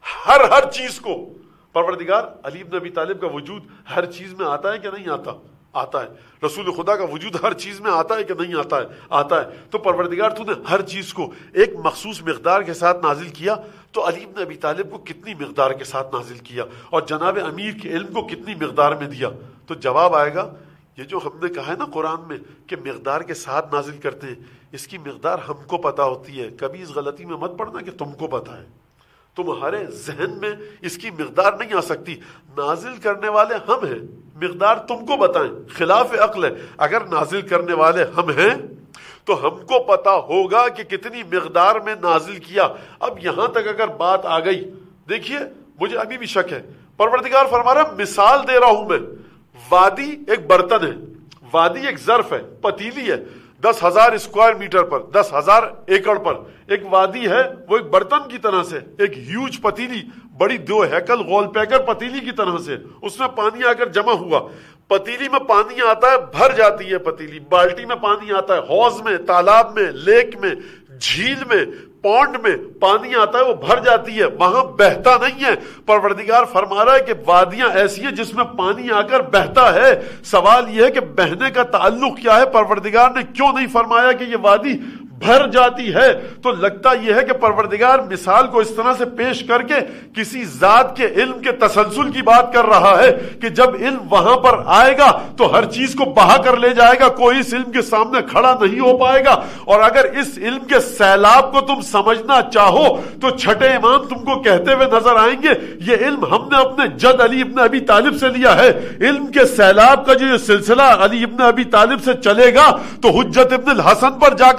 ہر چیز کو۔ پروردگار علی ابن ابی طالب کا وجود ہر چیز میں آتا ہے کہ نہیں آتا؟ آتا ہے۔ رسول خدا کا وجود ہر چیز میں آتا ہے کہ نہیں آتا ہے؟ آتا ہے۔ تو پروردگار تو نے ہر چیز کو ایک مخصوص مقدار کے ساتھ نازل کیا، تو علی ابن ابی طالب کو کتنی مقدار کے ساتھ نازل کیا، اور جناب امیر کے علم کو کتنی مقدار میں دیا؟ تو جواب آئے گا یہ جو ہم نے کہا ہے نا قرآن میں کہ مقدار کے ساتھ نازل کرتے ہیں، اس کی مقدار ہم کو پتا ہوتی ہے۔ کبھی اس غلطی میں مت پڑنا کہ تم کو پتا ہے، تمہارے ذہن میں اس کی مقدار نہیں آ سکتی۔ نازل کرنے والے ہم ہیں، مقدار تم کو بتائیں، خلاف عقل ہے۔ اگر نازل کرنے والے ہم ہیں تو ہم کو پتا ہوگا کہ کتنی مقدار میں نازل کیا۔ اب یہاں تک اگر بات آ گئی، دیکھیے مجھے ابھی بھی شک ہے، پروردگار فرما رہا مثال دے رہا ہوں میں، وادی ایک برتن ہے، وادی ایک ظرف ہے، پتیلی ہے، 10,000 اسکوائر میٹر پر، 10,000 ایکڑ پر ایک وادی ہے، وہ ایک برتن کی طرح سے، ایک ہیوج پتیلی، بڑی 2 ہیکل غول پیکر پتیلی کی طرح سے، اس میں پانی آ کر جمع ہوا۔ پتیلی میں پانی آتا ہے، بھر جاتی ہے پتیلی، بالٹی میں پانی آتا ہے، حوض میں، تالاب میں، لیک میں، جھیل میں، پونڈ میں پانی آتا ہے، وہ بھر جاتی ہے، وہاں بہتا نہیں ہے۔ پروردگار فرما رہا ہے کہ وادیاں ایسی ہیں جس میں پانی آ کر بہتا ہے۔ سوال یہ ہے کہ بہنے کا تعلق کیا ہے؟ پروردگار نے کیوں نہیں فرمایا کہ یہ وادی بھر جاتی ہے؟ تو لگتا یہ ہے کہ پروردگار مثال کو اس طرح سے پیش کر کے کسی ذات کے علم کے تسلسل کی بات کر رہا ہے کہ جب علم وہاں پر آئے گا تو ہر چیز کو بہا کر لے جائے گا، کوئی اس علم کے سامنے کھڑا نہیں ہو پائے گا۔ اور اگر اس علم کے سیلاب کو تم سمجھنا چاہو تو چھٹے امام تم کو کہتے ہوئے نظر آئیں گے یہ علم ہم نے اپنے جد علی ابن ابی طالب سے لیا ہے۔ علم کے سیلاب کا جو سلسلہ علی ابن ابی طالب سے چلے گا تو حجت ابن الحسن پر جا کر ختم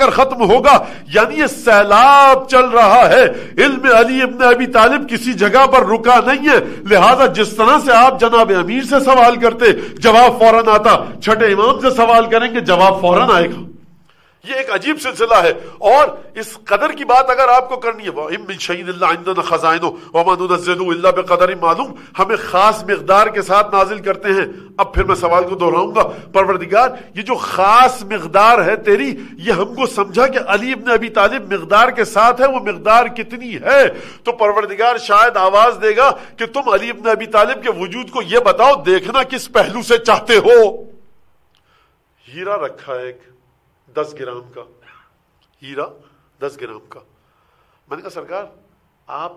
ہوگا، یعنی یہ سیلاب چل رہا ہے، علم علی ابن ابی طالب کسی جگہ پر رکا نہیں ہے، لہذا جس طرح سے آپ جناب امیر سے سوال کرتے جواب فوراً آتا، چھٹے امام سے سوال کریں گے جواب فوراً آئے گا۔ یہ ایک عجیب سلسلہ ہے، اور اس قدر کی بات اگر آپ کو کرنی ہے، وَإِن مِّن شَيْءٍ إِلَّا عِندَنَا خَزَائِنُهُ وَمَا نُنَزِّلُهُ إِلَّا بِقَدَرٍ معلوم، ہمیں خاص مقدار کے ساتھ نازل کرتے ہیں۔ اب پھر میں سوال کو دہراؤں گا، پروردگار یہ جو خاص مقدار ہے تیری، یہ ہم کو سمجھا کہ علی ابن ابی طالب مقدار کے ساتھ ہے، وہ مقدار کتنی ہے؟ تو پروردگار شاید آواز دے گا کہ تم علی ابن ابی طالب کے وجود کو یہ بتاؤ دیکھنا کس پہلو سے چاہتے ہو۔ ہیرا رکھا ہے ایک 10 گرام کا ہیرا، 10 گرام کا۔ میں نے کہا سرکار آپ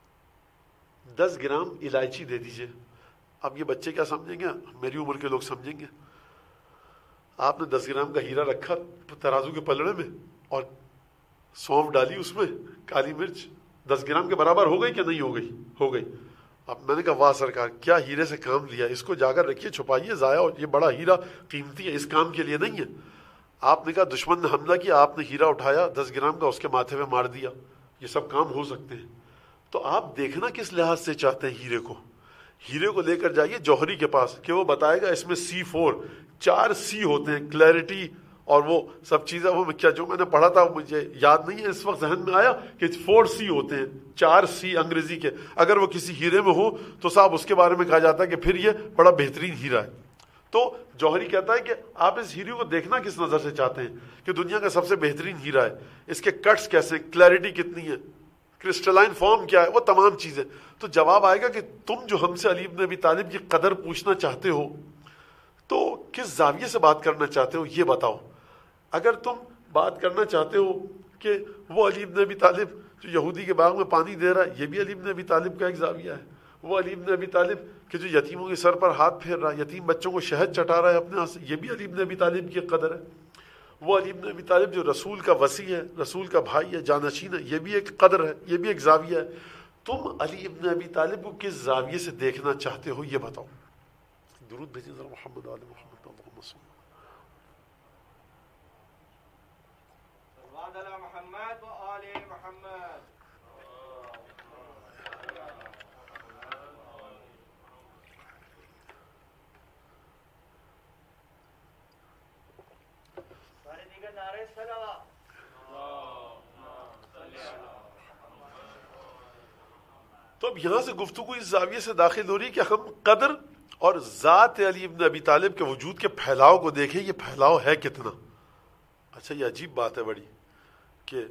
10 گرام الائچی دے دیجئے۔ اب یہ بچے کیا سمجھیں گے، میری عمر کے لوگ سمجھیں گے، آپ نے 10 گرام کا ہیرا رکھا ترازو کے پلڑے میں اور سونف ڈالی اس میں، کالی مرچ 10 گرام کے برابر ہو گئی کہ نہیں ہو گئی؟ ہو گئی۔ اب میں نے کہا واہ سرکار کیا ہیرے سے کام لیا، اس کو جا کر رکھیے، چھپائیے، ضائع ہو، یہ بڑا ہیرا قیمتی ہے، اس کام کے لیے نہیں ہے۔ آپ نے کہا دشمن نے حملہ کیا، آپ نے ہیرا اٹھایا 10 گرام کا، اس کے ماتھے پہ مار دیا، یہ سب کام ہو سکتے ہیں۔ تو آپ دیکھنا کس لحاظ سے چاہتے ہیں ہیرے کو۔ ہیرے کو لے کر جائیے جوہری کے پاس کہ وہ بتائے گا اس میں C4 4 C ہوتے ہیں، کلیئرٹی اور وہ سب چیزیں، وہ کیا جو میں نے پڑھا تھا مجھے یاد نہیں ہے، اس وقت ذہن میں آیا کہ 4 C ہوتے ہیں، 4 C انگریزی کے، اگر وہ کسی ہیرے میں ہو تو صاحب اس کے بارے میں کہا جاتا ہے کہ پھر یہ بڑا بہترین ہیرا ہے۔ تو جوہری کہتا ہے کہ آپ اس ہیرے کو دیکھنا کس نظر سے چاہتے ہیں کہ دنیا کا سب سے بہترین ہیرا ہے، اس کے کٹس کیسے ہیں، کلیئرٹی کتنی ہے، کرسٹلائن فارم کیا ہے، وہ تمام چیزیں۔ تو جواب آئے گا کہ تم جو ہم سے علی ابن ابی طالب کی قدر پوچھنا چاہتے ہو تو کس زاویے سے بات کرنا چاہتے ہو یہ بتاؤ۔ اگر تم بات کرنا چاہتے ہو کہ وہ علی ابن ابی طالب جو یہودی کے باغ میں پانی دے رہا ہے، یہ بھی علی ابن ابی طالب کا ایک زاویہ ہے۔ وہ علی ابن ابی طالب کہ جو یتیموں کے سر پر ہاتھ پھیر رہا ہے، یتیم بچوں کو شہد چٹا رہا ہے اپنے ہاتھ سے، یہ بھی علی ابن ابی طالب کی قدر ہے۔ وہ علی ابن ابی طالب جو رسول کا وصی ہے، رسول کا بھائی ہے، جانشین ہے، یہ بھی ایک قدر ہے، یہ بھی ایک زاویہ ہے۔ تم علی ابن ابی طالب کو کس زاویے سے دیکھنا چاہتے ہو یہ بتاؤ۔ درود بھیجیں ذرا محمد آل محمد اللہم صلی علی محمد و آل محمد۔ سارے دیگر نعرے صلوات۔ تو اب یہاں سے گفتگو اس زاویے سے داخل ہو رہی ہے کہ ہم قدر اور ذات علی ابن ابی طالب کے وجود کے پھیلاؤ کو دیکھیں، یہ پھیلاؤ ہے کتنا۔ اچھا یہ عجیب بات ہے بڑی کہ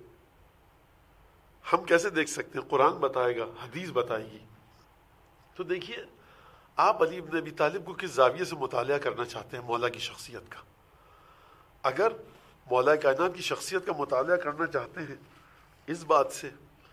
ہم کیسے دیکھ سکتے ہیں، قرآن بتائے گا، حدیث بتائے گی۔ تو دیکھیے آپ علی ابن ابی طالب کو کس زاویے سے مطالعہ کرنا چاہتے ہیں مولا کی شخصیت کا۔ اگر مولا کائنات کی شخصیت کا مطالعہ کرنا چاہتے ہیں اس بات سے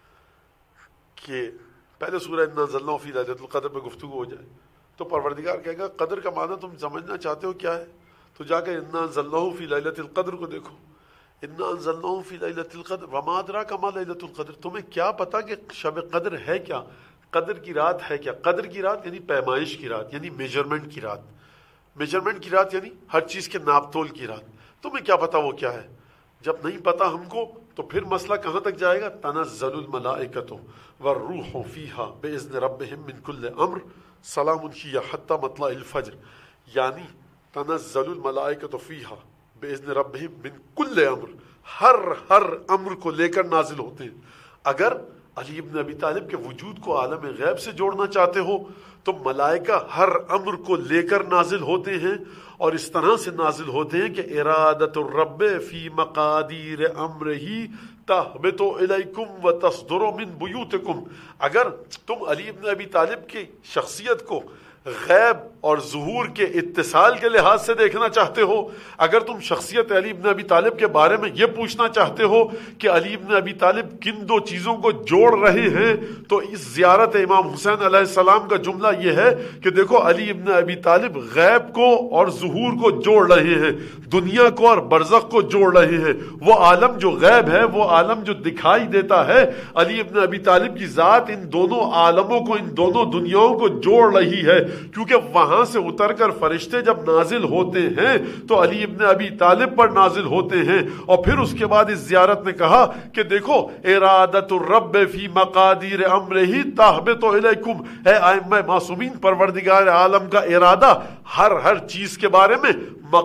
کہ پہلے سورہ انا انزلناہ فی لیلۃ القدر پہ گفتگو ہو جائے تو پروردگار کہے گا قدر کا معنی تم سمجھنا چاہتے ہو کیا ہے، تو جا کے انا انزلناہ فی لیلۃ القدر کو دیکھو، انا انزلناہ فی لیلۃ القدر وما ادراک ما لیلۃ القدر، تمہیں کیا پتا کہ شب قدر ہے کیا، قدر کی رات ہے کیا۔ قدر کی رات یعنی پیمائش کی رات، یعنی میجرمنٹ کی رات، میجرمنٹ کی رات یعنی ہر چیز کے ناپ تول کی رات۔ تمہیں کیا پتا وہ کیا ہے؟ جب نہیں پتا ہم کو تو پھر مسئلہ کہاں تک جائے گا؟ تنزل الملائکۃ والروح فیہا باذن ربہم من کل امر سلام ہی حتی مطلع الفجر، یعنی تنزل الملائکۃ فیہا باذن ربہم من کل امر، ہر امر کو لے کر نازل ہوتے ہیں۔ اگر علی ابن ابی طالب کے وجود کو عالم غیب سے جوڑنا چاہتے ہو تو ملائکہ ہر امر کو لے کر نازل ہوتے ہیں، اور اس طرح سے نازل ہوتے ہیں کہ ارادت الرب فی مقادیر امرہ تہبط الیکم وتصدر من بیوتکم۔ اگر تم علی ابن ابی طالب کی شخصیت کو غیب اور ظہور کے اتصال کے لحاظ سے دیکھنا چاہتے ہو، اگر تم شخصیت علی ابن ابی طالب کے بارے میں یہ پوچھنا چاہتے ہو کہ علی ابن ابی طالب کن دو چیزوں کو جوڑ رہے ہیں، تو اس زیارت امام حسین علیہ السلام کا جملہ یہ ہے کہ دیکھو علی ابن ابی طالب غیب کو اور ظہور کو جوڑ رہے ہیں، دنیا کو اور برزخ کو جوڑ رہے ہیں۔ وہ عالم جو غیب ہے، وہ عالم جو دکھائی دیتا ہے، علی ابن ابی طالب کی ذات ان دونوں عالموں کو، ان دونوں دنیاؤں کو جوڑ رہی ہے۔ کیونکہ وہاں سے اتر کر فرشتے جب نازل ہوتے ہیں تو علی ابن ابی طالب پر نازل ہوتے ہیں. اور پھر اس کے بعد اس زیارت نے کہا کہ دیکھو ارادت الرب فی مقادیر امرہ تہبط الیکم، اے ائمہ معصومین، پروردگار عالم کا ارادہ ہر چیز کے بارے میں،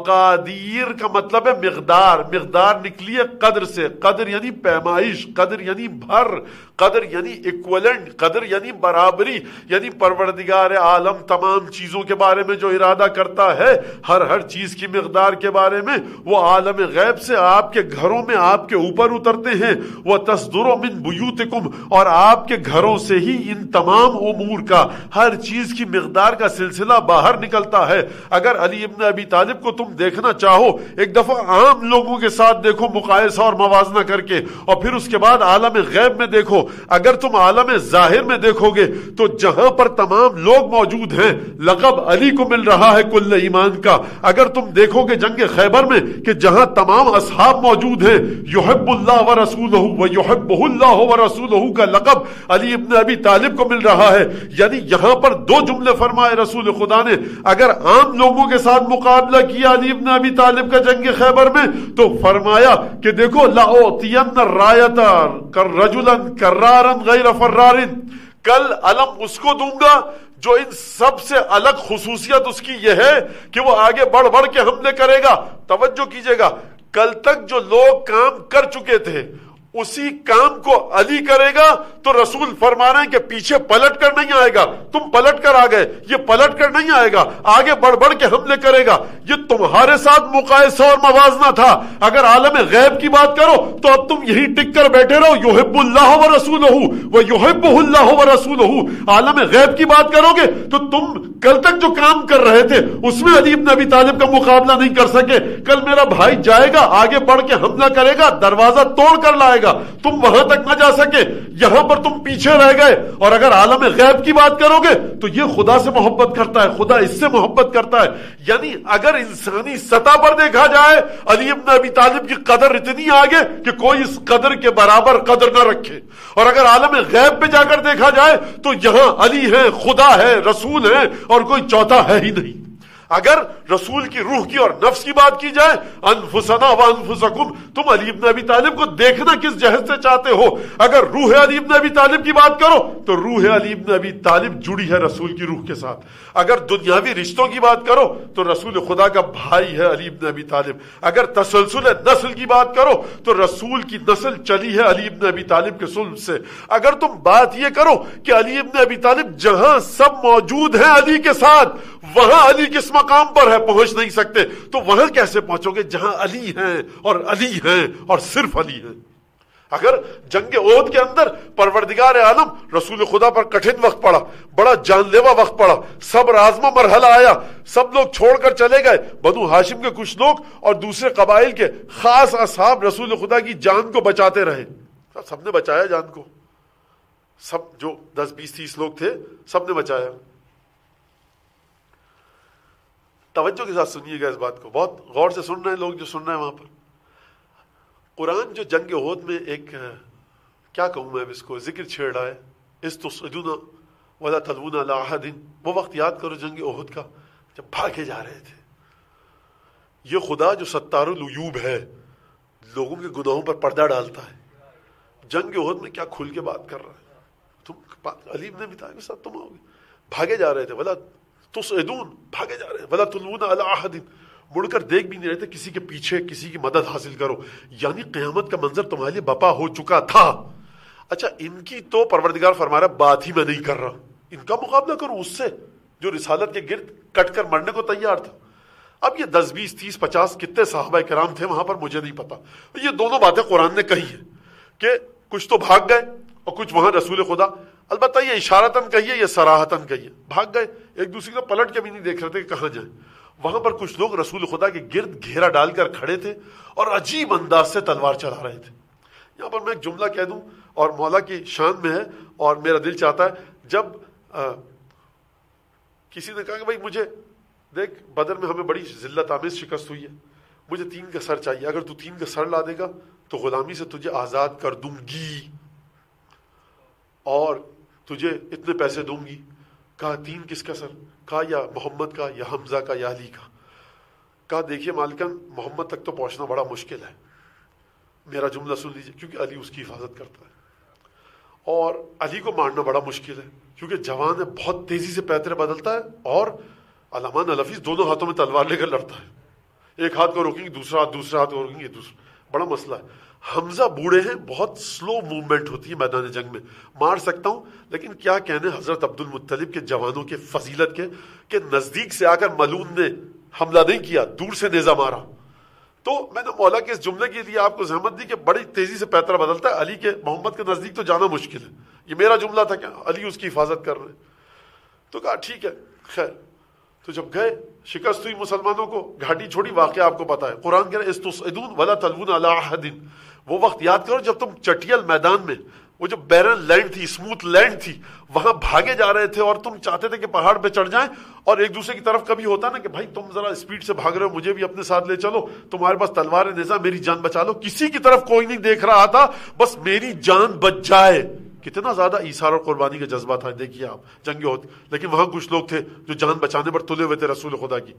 مقادیر کا مطلب ہے مقدار نکلی ہے قدر سے، قدر یعنی پیمائش، قدر یعنی بھر، قدر یعنی ایکویلنٹ، قدر یعنی برابری، یعنی پروردگار عالم تمام چیزوں کے بارے میں جو ارادہ کرتا ہے ہر چیز کی مقدار کے بارے میں وہ عالم غیب سے آپ کے گھروں میں آپ کے اوپر اترتے ہیں. وَتَصْدُرُ مِن بُيُوتِكُمْ، اور آپ کے گھروں سے ہی ان تمام امور کا، ہر چیز کی مقدار کا سلسلہ باہر نکلتا ہے. اگر علی ابن ابی طالب کو تم دیکھنا چاہو ایک دفعہ عام لوگوں کے ساتھ دیکھو مقایسہ اور موازنہ کر کے، اور پھر اس کے بعد عالم غیب میں دیکھو. اگر تم عالم ظاہر میں دیکھو گے تو جہاں پر تمام لوگ موجود ہیں لقب علی کو مل رہا ہے کل ایمان کا. اگر تم دیکھو گے جنگ خیبر میں کہ جہاں تمام اصحاب موجود ہیں، یحب اللہ ورسولہ ویحبہ اللہ ورسولہ کا لقب علی ابن ابی طالب کو مل رہا ہے. یعنی یہاں پر دو جملے فرمائے رسول خدا نے. اگر عام لوگوں کے ساتھ مقابلہ کیا علی ابن ابی طالب کا جنگ خیبر میں تو فرمایا کہ دیکھو لأعطین الرایۃ رجلا کرارا غیر فرار، کل علم اس کو دوں گا جو ان سب سے الگ خصوصیت اس کی یہ ہے کہ وہ آگے بڑھ کے حملے کرے گا. توجہ کیجئے گا، کل تک جو لوگ کام کر چکے تھے اسی کام کو علی کرے گا تو رسول فرما رہے ہیں کہ پیچھے پلٹ کر نہیں آئے گا. تم پلٹ کر آ گئے، یہ پلٹ کر نہیں آئے گا، آگے بڑھ کے حملے کرے گا. یہ تمہارے ساتھ مقایسہ اور موازنہ تھا. اگر عالم غیب کی بات کرو تو اب تم یہی ٹک کر بیٹھے رہو، یحب اللہ ورسولہ ویحبہ اللہ ورسولہ. عالم غیب کی بات کرو گے تو تم کل تک جو کام کر رہے تھے اس میں علی ابن ابی طالب کا مقابلہ نہیں کر سکے. کل میرا بھائی جائے گا، آگے بڑھ کے حملہ کرے گا، دروازہ توڑ کر لائے گا، تم وہاں تک نہ جا سکے، یہاں پر تم پیچھے رہ گئے. اور اگر عالم غیب کی بات کرو گے تو یہ خدا سے محبت کرتا ہے، خدا اس سے محبت کرتا ہے. یعنی اگر انسانی سطح پر دیکھا جائے علی ابن ابی طالب کی قدر اتنی آگے کہ کوئی اس قدر کے برابر قدر نہ رکھے. اور اگر عالم غیب پہ جا کر دیکھا جائے تو یہاں علی ہے، خدا ہے، رسول ہے، اور کوئی چوتھا ہے ہی نہیں. اگر رسول کی روح کی اور نفس کی بات کی جائے، انفسنا و انفسکم، تم علی ابن ابی طالب کو دیکھنا کس جہت سے چاہتے ہو؟ اگر روح علی ابن ابی طالب کی بات کرو تو روح علی ابن ابی طالب جڑی ہے رسول کی روح کے ساتھ. اگر دنیاوی رشتوں کی بات کرو تو رسول خدا کا بھائی ہے علی ابن ابی طالب. اگر تسلسل نسل کی بات کرو تو رسول کی نسل چلی ہے علی ابن ابی طالب کے سلب سے. اگر تم بات یہ کرو کہ علی ابن ابی طالب جہاں سب موجود ہیں علی کے ساتھ، وہاں علی کس مقام پر ہے، پہنچ نہیں سکتے، تو وہاں کیسے پہنچو گے جہاں علی ہیں اور علی ہیں اور صرف علی ہیں. اگر جنگ احد کے اندر پروردگار عالم رسول خدا پر کٹھن وقت پڑا، بڑا جان لیوا وقت پڑا، صبر آزما مرحلہ آیا، سب لوگ چھوڑ کر چلے گئے، بنو ہاشم کے کچھ لوگ اور دوسرے قبائل کے خاص اصحاب رسول خدا کی جان کو بچاتے رہے. سب نے بچایا جان کو، سب جو 10 20 30 لوگ تھے سب نے بچایا. توجہ کے ساتھ سنیے گا اس بات کو، بہت غور سے سن رہے ہیں لوگ جو سن رہے ہیں وہاں پر. قرآن جو جنگ احد میں ایک کیا کہوں میں اس کو ذکر چھیڑ رہا ہے، اس تصعدون ولا تلوون علی احد، وہ وقت یاد کرو جنگ احد کا جب بھاگے جا رہے تھے. یہ خدا جو ستار العیوب ہے، لوگوں کے گناہوں پر پردہ ڈالتا ہے، جنگ احد میں کیا کھل کے بات کر رہا ہے. تم علی بن ابی طالب کے ساتھ تم آؤ گے، بھاگے جا رہے تھے، ولا تصعدون، بھاگے جا رہے ہیں، ولا تلوون علی احد، مڑ کر دیکھ بھی نہیں رہے تھے کسی کے پیچھے، کسی کی مدد حاصل کرو. یعنی قیامت کا منظر تمہارے لیے بپا ہو چکا تھا. اچھا ان کی تو پروردگار فرما رہا بات ہی میں نہیں کر رہا، ان کا مقابلہ کروں اس سے جو رسالت کے گرد کٹ کر مرنے کو تیار تھا. اب یہ 10 20 30 50 کتنے صحابہ کرام تھے وہاں پر مجھے نہیں پتا. یہ دونوں باتیں قرآن نے کہی ہیں کہ کچھ تو بھاگ گئے اور کچھ وہاں رسول خدا، البتہ یہ اشارتاً کہیے یہ صراحتاً کہیے، بھاگ گئے، ایک دوسرے کو پلٹ کے بھی نہیں دیکھ رہے تھے کہ کہاں جائیں. وہاں پر کچھ لوگ رسول خدا کے گرد گھیرا ڈال کر کھڑے تھے اور عجیب انداز سے تلوار چلا رہے تھے. یہاں پر میں ایک جملہ کہہ دوں اور مولا کی شان میں ہے، اور میرا دل چاہتا ہے جب کسی نے کہا کہ بھائی مجھے دیکھ بدر میں ہمیں بڑی ذلت آمیز شکست ہوئی ہے، مجھے 3 کا سر چاہیے، اگر تو 3 کا سر لا دے گا تو غلامی سے تجھے آزاد کر دوں گی اور تجھے اتنے پیسے دوں گی. کہا دین کس کا سر؟ کہا یا محمد کا یا حمزہ کا یا علی کا؟ کہا دیکھیے مالکن محمد تک تو پہنچنا بڑا مشکل ہے، میرا جملہ سن لیجیے، کیونکہ علی اس کی حفاظت کرتا ہے، اور علی کو مارنا بڑا مشکل ہے کیونکہ جوان ہے، بہت تیزی سے پیترے بدلتا ہے، اور علمان الحفیظ دونوں ہاتھوں میں تلوار لے کر لڑتا ہے، ایک ہاتھ کو روکیں گے دوسرا ہاتھ کو روکیں گے دوسرا، بڑا مسئلہ ہے۔ حمزہ بوڑھے ہیں، بہت سلو موومنٹ ہوتی ہے میدان جنگ میں، مار سکتا ہوں، لیکن کیا کہنے حضرت عبد المطلب کے جوانوں کے فضیلت کے کہ نزدیک سے آ کر ملعون نے حملہ نہیں کیا، دور سے نیزہ مارا۔ تو میں نے مولا کے اس جملے کے لیے آپ کو زحمت دی کہ بڑی تیزی سے پیترا بدلتا ہے، علی کے محمد کے نزدیک تو جانا مشکل ہے، یہ میرا جملہ تھا کہ علی اس کی حفاظت کر رہے ہیں۔ تو کہا ٹھیک ہے خیر۔ تو جب گئے شکست ہوئی مسلمانوں کو، گھاٹی چھوڑی، واقعہ آپ کو پتا ہے، قرآن کہہ رہے استسعدون ولا تلوون علی احد، وہ وقت یاد کرو جب تم چٹیل میدان میں، وہ جو بیرن لینڈ تھی، اسموتھ لینڈ تھی، وہاں بھاگے جا رہے تھے اور تم چاہتے تھے کہ پہاڑ پہ چڑھ جائیں، اور ایک دوسرے کی طرف کبھی ہوتا نا کہ بھائی تم ذرا اسپیڈ سے بھاگ رہے ہو، مجھے بھی اپنے ساتھ لے چلو، تمہارے پاس تلوار نیزہ، میری جان بچا لو۔ کسی کی طرف کوئی نہیں دیکھ رہا تھا، بس میری جان بچ جائے۔ کتنا زیادہ ایثار اور قربانی کا جذبہ تھا، دیکھیے آپ جنگ ہوتی، لیکن وہاں کچھ لوگ تھے جو جان بچانے پر تلے ہوئے تھے رسول خدا کی،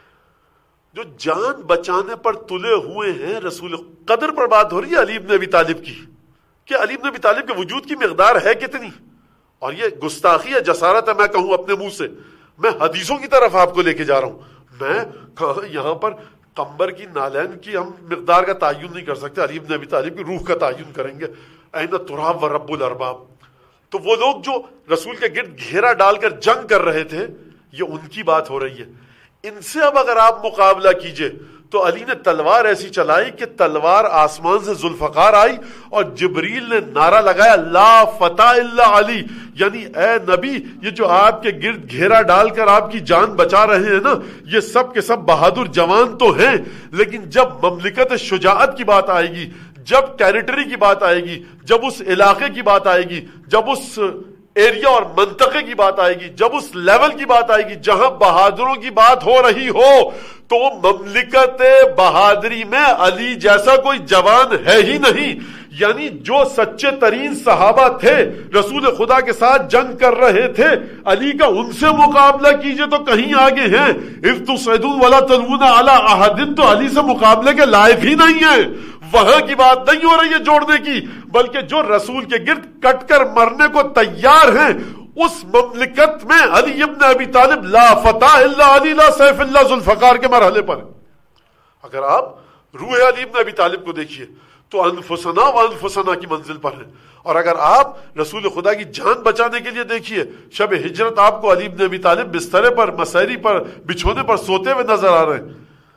جو جان بچانے پر تلے ہوئے ہیں رسول قدر پر بات ہو رہی ہے علی ابن ابی طالب کی، کہ علی ابن ابی طالب کے وجود کی مقدار ہے کتنی، اور یہ گستاخی ہے، جسارت ہے میں کہوں اپنے منہ سے، میں حدیثوں کی طرف آپ کو لے کے جا رہا ہوں، میں کہاں یہاں پر قمبر کی نالین کی ہم مقدار کا تعین نہیں کر سکتے، علی ابن ابی طالب کی روح کا تعین کریں گے، این تراب و رب الارباب۔ تو وہ لوگ جو رسول کے گرد گھیرا ڈال کر جنگ کر رہے تھے، یہ ان کی بات ہو رہی ہے۔ ان سے اب اگر آپ مقابلہ کیجئے تو علی نے تلوار ایسی چلائی کہ تلوار آسمان سے ذوالفقار آئی، اور جبریل نے نعرہ لگایا لا فتح الا علی، یعنی اے نبی یہ جو آپ کے گرد گھیرا ڈال کر آپ کی جان بچا رہے ہیں نا، یہ سب کے سب بہادر جوان تو ہیں، لیکن جب مملکت شجاعت کی بات آئے گی، جب ٹیریٹری کی بات آئے گی، جب اس علاقے کی بات آئے گی، جب اس ایریا اور منطقے کی بات آئے گی، جب اس لیول کی بات آئے گی جہاں بہادروں کی بات ہو رہی ہو، تو مملکت بہادری میں علی جیسا کوئی جوان ہے ہی نہیں۔ یعنی جو سچے ترین صحابہ تھے، رسول خدا کے ساتھ جنگ کر رہے تھے، علی کا ان سے مقابلہ کیجئے تو کہیں آگے ہیں۔ اذ تصعدون ولا تلوون علی احد، تو علی سے مقابلے کے لائق ہی نہیں ہے، وہاں کی بات نہیں ہو رہی ہے جوڑنے کی، بلکہ جو رسول کے گرد کٹ کر مرنے کو تیار ہیں، اس مملکت میں علی ابن ابی طالب لا فتح الا علی لا سیف الا ذوالفقار کے مرحلے پر۔ اگر آپ روح علی ابن ابی طالب کو دیکھیے تو انفسنا و انفسنا کی منزل پر ہے، اور اگر آپ رسول خدا کی جان بچانے کے لیے دیکھیے، شب ہجرت آپ کو علی ابن ابی طالب بسترے پر، مسیری پر، بچھونے پر سوتے ہوئے نظر آ رہے ہیں۔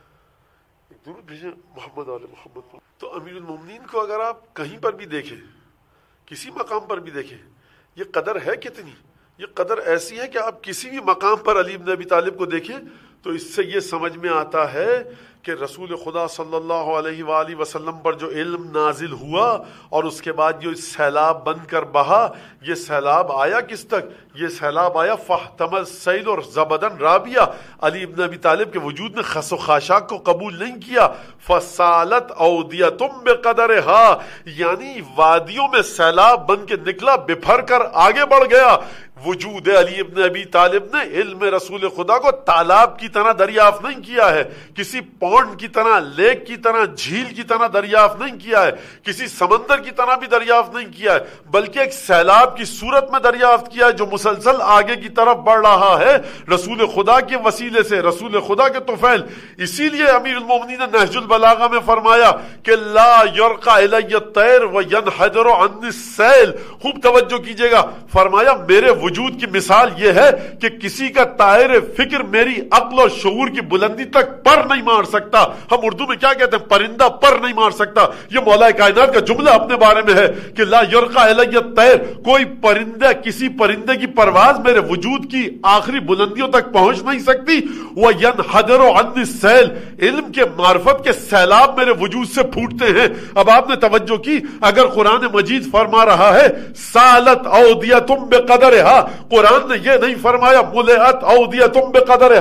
درود بھیجیں محمد آل محمد۔ تو امیر المومنین کو اگر آپ کہیں پر بھی دیکھیں، کسی مقام پر بھی دیکھیں، یہ قدر ہے کتنی، یہ قدر ایسی ہے کہ آپ کسی بھی مقام پر علی ابن ابی طالب کو دیکھیں تو اس سے یہ سمجھ میں آتا ہے کہ رسول خدا صلی اللہ علیہ وآلہ وسلم پر جو علم نازل ہوا اور اس کے بعد جو سیلاب بن کر بہا، یہ سیلاب آیا کس تک؟ یہ سیلاب آیا فاحتمل السیل اور زبدن رابیہ، علی ابن ابی طالب کے وجود نے خس و خاشاک کو قبول نہیں کیا، فسالت اودیتم بقدرہا، یعنی وادیوں میں سیلاب بن کے نکلا، بپھر کر آگے بڑھ گیا۔ وجود علی ابن ابی طالب نے علم رسول خدا کو تالاب کی طرح دریافت نہیں کیا ہے، کسی پونڈ کی طرح، لیک کی طرح، جھیل کی طرح دریافت نہیں کیا ہے، کسی سمندر کی طرح بھی دریافت نہیں کیا ہے، بلکہ ایک سیلاب کی صورت میں دریافت کیا ہے جو مسلسل آگے کی طرف بڑھ رہا ہے رسول خدا کے وسیلے سے، رسول خدا کے طفیل۔ اسی لیے امیر المومنین نے نہج البلاغہ میں فرمایا کہ لا یرقى الی الطیر وینحدر عنی السیل، خوب توجہ کیجئے گا، فرمایا میرے وجود کی مثال یہ ہے کہ کسی کا طائر فکر میری عقل اور شعور کی بلندی تک پر نہیں مار سکتا۔ ہم اردو میں کیا کہتے ہیں؟ پرندہ پر نہیں مار سکتا۔ یہ مولا کائنات کا جملہ اپنے بارے میں ہے کہ لا یرقى الی الطیر، کوئی پرندہ، کسی پرندے کی پرواز میرے وجود کی آخری بلندیوں تک پہنچ نہیں سکتی۔ وینحدر عنی السیل، علم کے معرفت کے سیلاب میرے وجود سے پھوٹتے ہیں۔ اب آپ نے توجہ کی، اگر قرآن مجید فرما رہا ہے سالت اودیتم بقدرہا، قرآن نے یہ نہیں فرمایا ملئت اودیتم بقدرہا،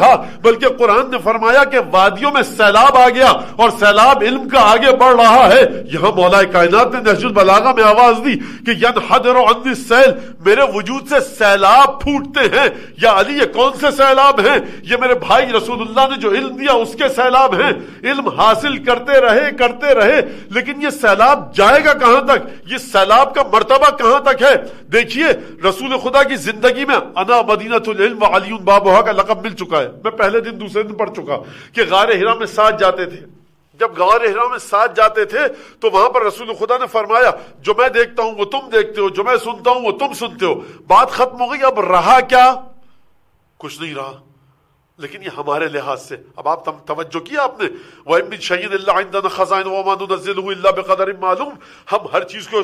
بلکہ قرآن نے فرمایا کہ وادیوں میں سیلاب آ گیا اور سیلاب علم کا آگے بڑھ رہا ہے. یہاں مولا کائنات نے نہج البلاغہ میں آواز دی کہ ینحدر عنی السیل، میرے وجود سے سیلاب پھوٹتے ہیں. یا علی یہ کون سے سیلاب ہیں؟ یہ میرے بھائی رسول اللہ نے جو علم دیا اس کے سیلاب ہیں. علم حاصل کرتے رہے لیکن یہ سیلاب جائے گا کہاں تک؟ یہ سیلاب کا مرتبہ کہاں تک ہے؟ دیکھیے رسول خدا کی زندگی میں انا مدینۃ العلم وعلی بابھا کا لقب مل چکا ہے. میں پہلے دن دوسرے دن پڑھ چکا کہ غار حرا میں ساتھ جاتے تھے. جب غار حرا میں ساتھ جاتے تھے تو وہاں پر رسول خدا نے فرمایا جو میں دیکھتا ہوں وہ تم دیکھتے ہو، جو میں سنتا ہوں وہ تم سنتے ہو. بات ختم ہو گئی. اب رہا کیا؟ کچھ نہیں رہا. لیکن یہ ہمارے لحاظ سے اب آپ توجہ کیا آپ نے، وَإِن مِّن شَيْءٍ إِلَّا عِندَنَا خَزَائِنُهُ وَمَا نُنَزِّلُهُ إِلَّا بِقَدَرٍ مَّعْلُومٍ. ہم ہر چیز کو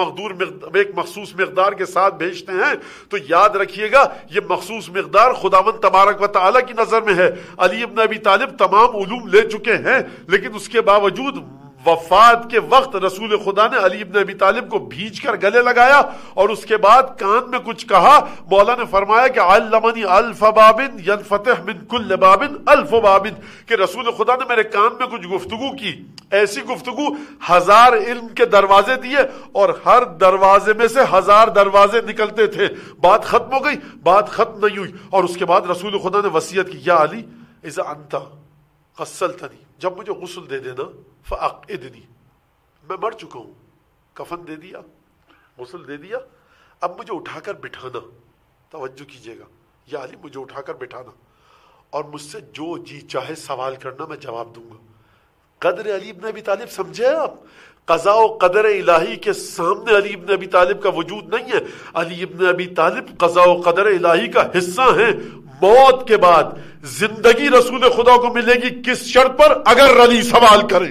ایک مخصوص مقدار کے ساتھ بھیجتے ہیں. تو یاد رکھیے گا یہ مخصوص مقدار خداوند تبارک و تعالیٰ کی نظر میں ہے. علی ابن ابی طالب تمام علوم لے چکے ہیں لیکن اس کے باوجود وفات کے وقت رسول خدا نے علی ابن ابی طالب کو بھیج کر گلے لگایا اور اس کے بعد کان میں کچھ کہا. مولا نے فرمایا کہ علمنی الف باب ینفتح من کل باب الف باب، کہ رسول خدا نے میرے کان میں کچھ گفتگو کی، ایسی گفتگو 1000 علم کے دروازے دیے اور ہر دروازے میں سے 1000 دروازے نکلتے تھے. بات ختم ہو گئی؟ بات ختم نہیں ہوئی. اور اس کے بعد رسول خدا نے وصیت کی یا علی اذا انت غسلتنی، جب مجھے غسل دے دینا، فاقعدنی، میں مر چکا ہوں، کفن دے دیا، غسل دے دیا، اب مجھے اٹھا کر بٹھانا. توجہ کیجیے گا، یا علی مجھے اٹھا کر بٹھانا اور مجھ سے جو جی چاہے سوال کرنا، میں جواب دوں گا. قدر علی ابن ابی طالب سمجھے آپ؟ قضاء و قدر الہی کے سامنے علی ابن ابی طالب کا وجود نہیں ہے. علی ابن ابی طالب قضاء و قدر الہی کا حصہ ہیں. موت کے بعد زندگی رسول خدا کو ملے گی کس شرط پر؟ اگر علی سوال کرے.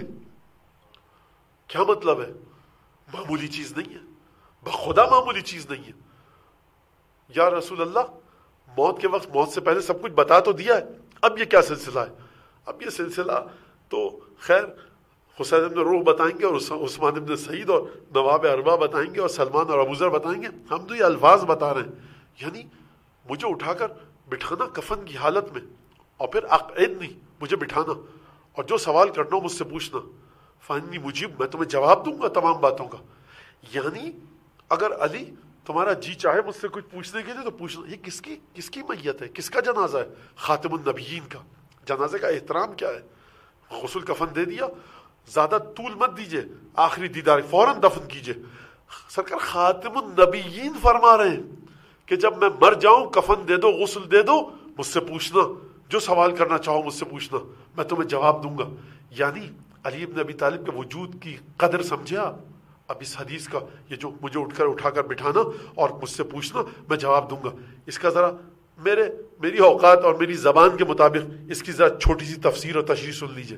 کیا مطلب ہے؟ معمولی چیز نہیں ہے، بخدا معمولی چیز نہیں ہے. یا رسول اللہ موت کے وقت، موت سے پہلے سب کچھ بتا تو دیا ہے، اب یہ کیا سلسلہ ہے؟ اب یہ سلسلہ تو خیر حسین ابن روح بتائیں گے اور عثمان ابن سعید اور نواب اربا بتائیں گے اور سلمان اور ابوذر بتائیں گے. ہم تو یہ الفاظ بتا رہے ہیں، یعنی مجھے اٹھا کر بٹھانا کفن کی حالت میں اور پھر اقعدنی، مجھے بٹھانا اور جو سوال کرنا ہو مجھ سے پوچھنا. فانی مجیب، میں تمہیں جواب دوں گا تمام باتوں کا. یعنی اگر علی تمہارا جی چاہے مجھ سے کچھ پوچھنے کے لیے تو پوچھنا. یہ کس کی میت ہے؟ کس کا جنازہ ہے؟ خاتم النبیین کا. جنازے کا احترام کیا ہے؟ غسل کفن دے دیا، زیادہ طول مت دیجئے، آخری دیدار فوراً دفن کیجئے. سرکار خاتم النبیین فرما رہے ہیں کہ جب میں مر جاؤں کفن دے دو، غسل دے دو، مجھ سے پوچھنا، جو سوال کرنا چاہو مجھ سے پوچھنا، میں تمہیں جواب دوں گا. یعنی علی ابن ابی طالب کے وجود کی قدر سمجھے آپ؟ اب اس حدیث کا یہ جو مجھے اٹھا کر بٹھانا اور مجھ سے پوچھنا، میں جواب دوں گا، اس کا ذرا میری اوقات اور میری زبان کے مطابق اس کی ذرا چھوٹی سی تفسیر اور تشریح سن لیجئے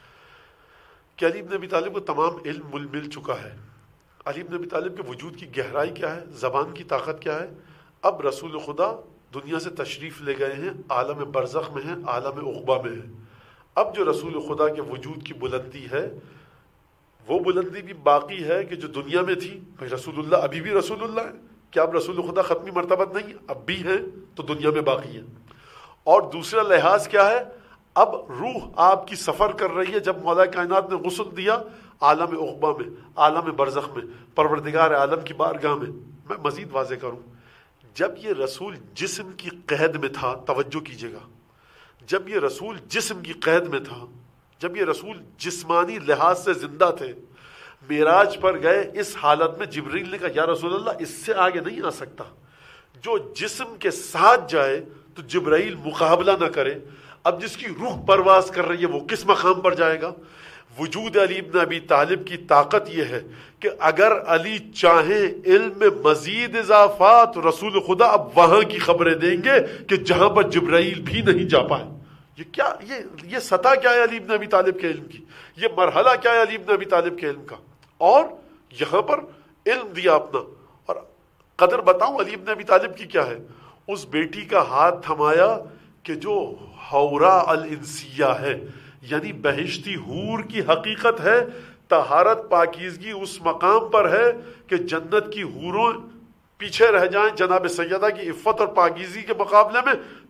کہ علی ابن ابی طالب کو تمام علم مل چکا ہے. علی ابن ابی طالب کے وجود کی گہرائی کیا ہے، زبان کی طاقت کیا ہے. اب رسول خدا دنیا سے تشریف لے گئے ہیں، عالم برزخ میں ہیں، عالم عقبہ میں ہیں. اب جو رسول خدا کے وجود کی بلندی ہے وہ بلندی بھی باقی ہے کہ جو دنیا میں تھی. بھائی رسول اللہ ابھی بھی رسول اللہ ہے، کیا اب رسول خدا ختمی مرتبت نہیں؟ اب بھی ہیں تو دنیا میں باقی ہے. اور دوسرا لحاظ کیا ہے؟ اب روح آپ کی سفر کر رہی ہے. جب مولا کائنات نے غسل دیا عالم عقبہ میں، عالم برزخ میں، پروردگار عالم کی بارگاہ میں. میں مزید واضح کروں، جب یہ رسول جسم کی قید میں تھا، توجہ کیجیے گا، جب یہ رسول جسم کی قید میں تھا، جب یہ رسول جسمانی لحاظ سے زندہ تھے، معراج پر گئے، اس حالت میں جبریل نے کہا یا رسول اللہ اس سے آگے نہیں آ سکتا. جو جسم کے ساتھ جائے تو جبرائیل مقابلہ نہ کرے. اب جس کی روح پرواز کر رہی ہے وہ کس مقام پر جائے گا؟ وجود علی ابن ابی طالب کی طاقت یہ ہے کہ اگر علی چاہیں علم میں مزید اضافات، رسول خدا اب وہاں کی خبریں دیں گے کہ جہاں پر جبرائیل بھی نہیں جا پائے. یہ سطح کیا ہے علی ابن ابی طالب کے علم کی؟ یہ مرحلہ کیا ہے علی ابن ابی طالب کے علم کا؟ اور یہاں پر علم دیا اپنا. اور قدر بتاؤں علی ابن ابی طالب کی کیا ہے؟ اس بیٹی کا ہاتھ تھمایا کہ جو حورا الانسیہ ہے، یعنی بہشتی حور کی حقیقت ہے. طہارت پاکیزگی اس مقام پر ہے کہ جنت کی حوروں پیچھے رہ جائیں جناب سیدہ کی عفت اور پاکیزگی کے مقابلے میں.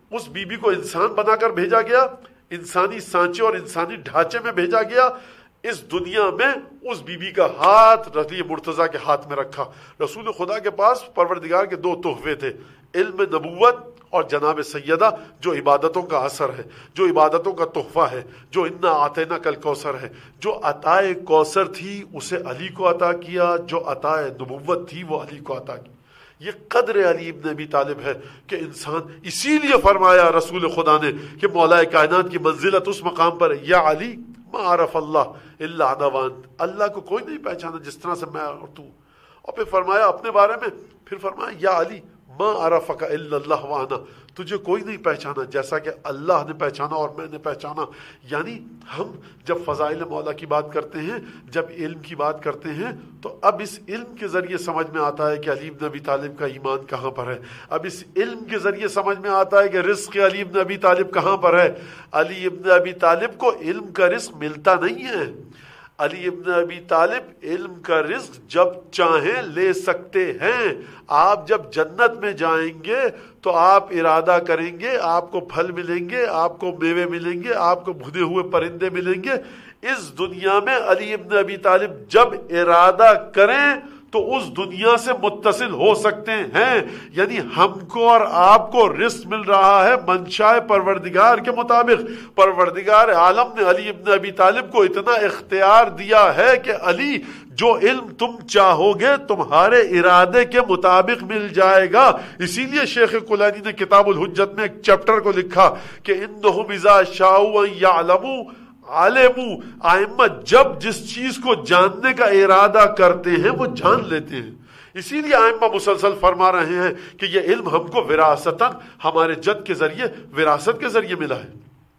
اس بیوی کو انسان بنا کر بھیجا گیا، انسانی سانچے اور انسانی ڈھانچے میں بھیجا گیا، اس دنیا میں اس بیوی کا ہاتھ رضی مرتضیٰ کے ہاتھ میں رکھا۔ رسول خدا کے پاس پروردگار کے 2 تحفے تھے، علم نبوت اور جناب سیدہ جو عبادتوں کا اثر ہے، جو عبادتوں کا تحفہ ہے، جو انا آتینا کل کوثر ہے۔ جو عطائے کوثر تھی اسے علی کو عطا کیا، جو عطائے نبوت تھی وہ علی کو عطا کی۔ یہ قدر علی ابن ابی طالب ہے کہ انسان، اسی لیے فرمایا رسول خدا نے کہ مولا کائنات کی منزلت اس مقام پر ہے، یا علی ما عرف اللہ الا انا وانت، اللہ کو کوئی نہیں پہچانا جس طرح سے میں اور تو۔ اور پھر فرمایا اپنے بارے میں، پھر فرمایا یا علی ما عرفک الا اللہ وانا، تجھے کوئی نہیں پہچانا جیسا کہ اللہ نے پہچانا اور میں نے پہچانا۔ یعنی ہم جب فضائل مولا کی بات کرتے ہیں، جب علم کی بات کرتے ہیں، تو اب اس علم کے ذریعے سمجھ میں آتا ہے کہ علی ابن ابی طالب کا ایمان کہاں پر ہے۔ اب اس علم کے ذریعے سمجھ میں آتا ہے کہ رزق علی ابن ابی طالب کہاں پر ہے۔ علی ابن ابی طالب کو علم کا رزق ملتا نہیں ہے۔ علی ابن ابی طالب علم کا رزق جب چاہیں لے سکتے ہیں۔ آپ جب جنت میں جائیں گے تو آپ ارادہ کریں گے، آپ کو پھل ملیں گے، آپ کو میوے ملیں گے، آپ کو بھنے ہوئے پرندے ملیں گے۔ اس دنیا میں علی ابن ابی طالب جب ارادہ کریں تو اس دنیا سے متصل ہو سکتے ہیں۔ یعنی ہم کو اور آپ کو رزق مل رہا ہے منشاء پروردگار کے مطابق۔ پروردگار عالم نے علی ابن ابی طالب کو اتنا اختیار دیا ہے کہ علی جو علم تم چاہو گے تمہارے ارادے کے مطابق مل جائے گا۔ اسی لیے شیخ کلانی نے کتاب الحجت میں ایک چیپٹر کو لکھا کہ انہم اذا شاءوا ان یعلموا علموا، ائمہ جب جس چیز کو جاننے کا ارادہ کرتے ہیں وہ جان لیتے ہیں۔ اسی لیے ائمہ مسلسل فرما رہے ہیں کہ یہ علم ہم کو وراثتاً ہمارے جد کے ذریعے، وراثت کے ذریعے ملا ہے۔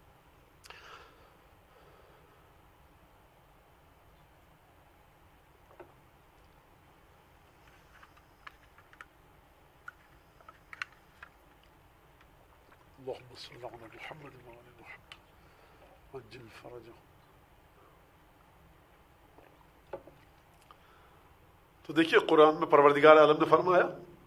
اللهم صل على محمد وعلى محمد وعجل فرجه۔ تو دیکھیے قرآن میں پروردگار عالم نے فرمایا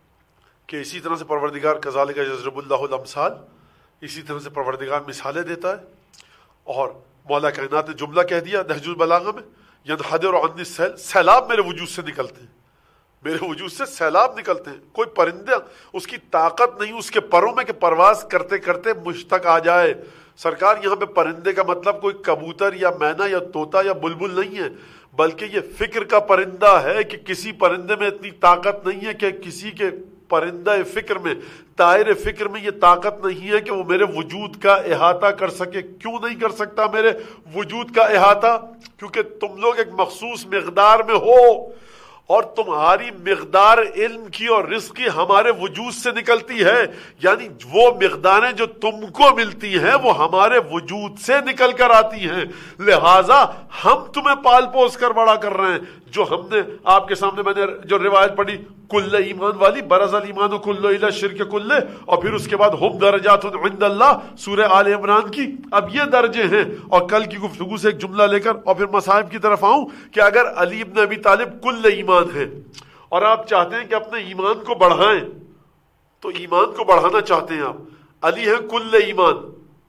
کہ اسی طرح سے پروردگار کذالک یضرب اللہ الامثال، اسی طرح سے پروردگار مثالیں دیتا ہے۔ اور مولا کائنات نے جملہ کہہ دیا نہج البلاغہ میں، ینحدر عنی السیل، سیلاب میرے وجود سے نکلتے ہیں، میرے وجود سے سیلاب نکلتے ہیں۔ کوئی پرندہ اس کی طاقت نہیں اس کے پروں میں کہ پرواز کرتے کرتے مجھ تک آ جائے۔ سرکار یہاں پہ پرندے کا مطلب کوئی کبوتر یا مینا یا طوطا یا بلبل نہیں ہے، بلکہ یہ فکر کا پرندہ ہے کہ کسی پرندے میں اتنی طاقت نہیں ہے کہ کسی کے پرندہ فکر میں، طائر فکر میں یہ طاقت نہیں ہے کہ وہ میرے وجود کا احاطہ کر سکے۔ کیوں نہیں کر سکتا میرے وجود کا احاطہ؟ کیونکہ تم لوگ ایک مخصوص مقدار میں ہو، اور تمہاری مقدار علم کی اور رزق کی ہمارے وجود سے نکلتی ہے۔ یعنی وہ مقداریں جو تم کو ملتی ہیں وہ ہمارے وجود سے نکل کر آتی ہیں، لہٰذا ہم تمہیں پال پوس کر بڑا کر رہے ہیں۔ جو ہم نے آپ کے سامنے میں نے جو روایت پڑھی کل ایمان والی، برز الایمان کل الی شرک کل، اور پھر اس کے بعد ہم درجات عند اللہ، سورہ آل عمران کی۔ اب یہ درجے ہیں، اور کل کی گفتگو سے ایک جملہ لے کر اور پھر مصائب کی طرف آؤں کہ اگر علی ابن ابی طالب کل ایمان ہے اور آپ چاہتے ہیں کہ اپنے ایمان کو بڑھائیں، تو ایمان کو بڑھانا چاہتے ہیں آپ، علی ہے کل ایمان،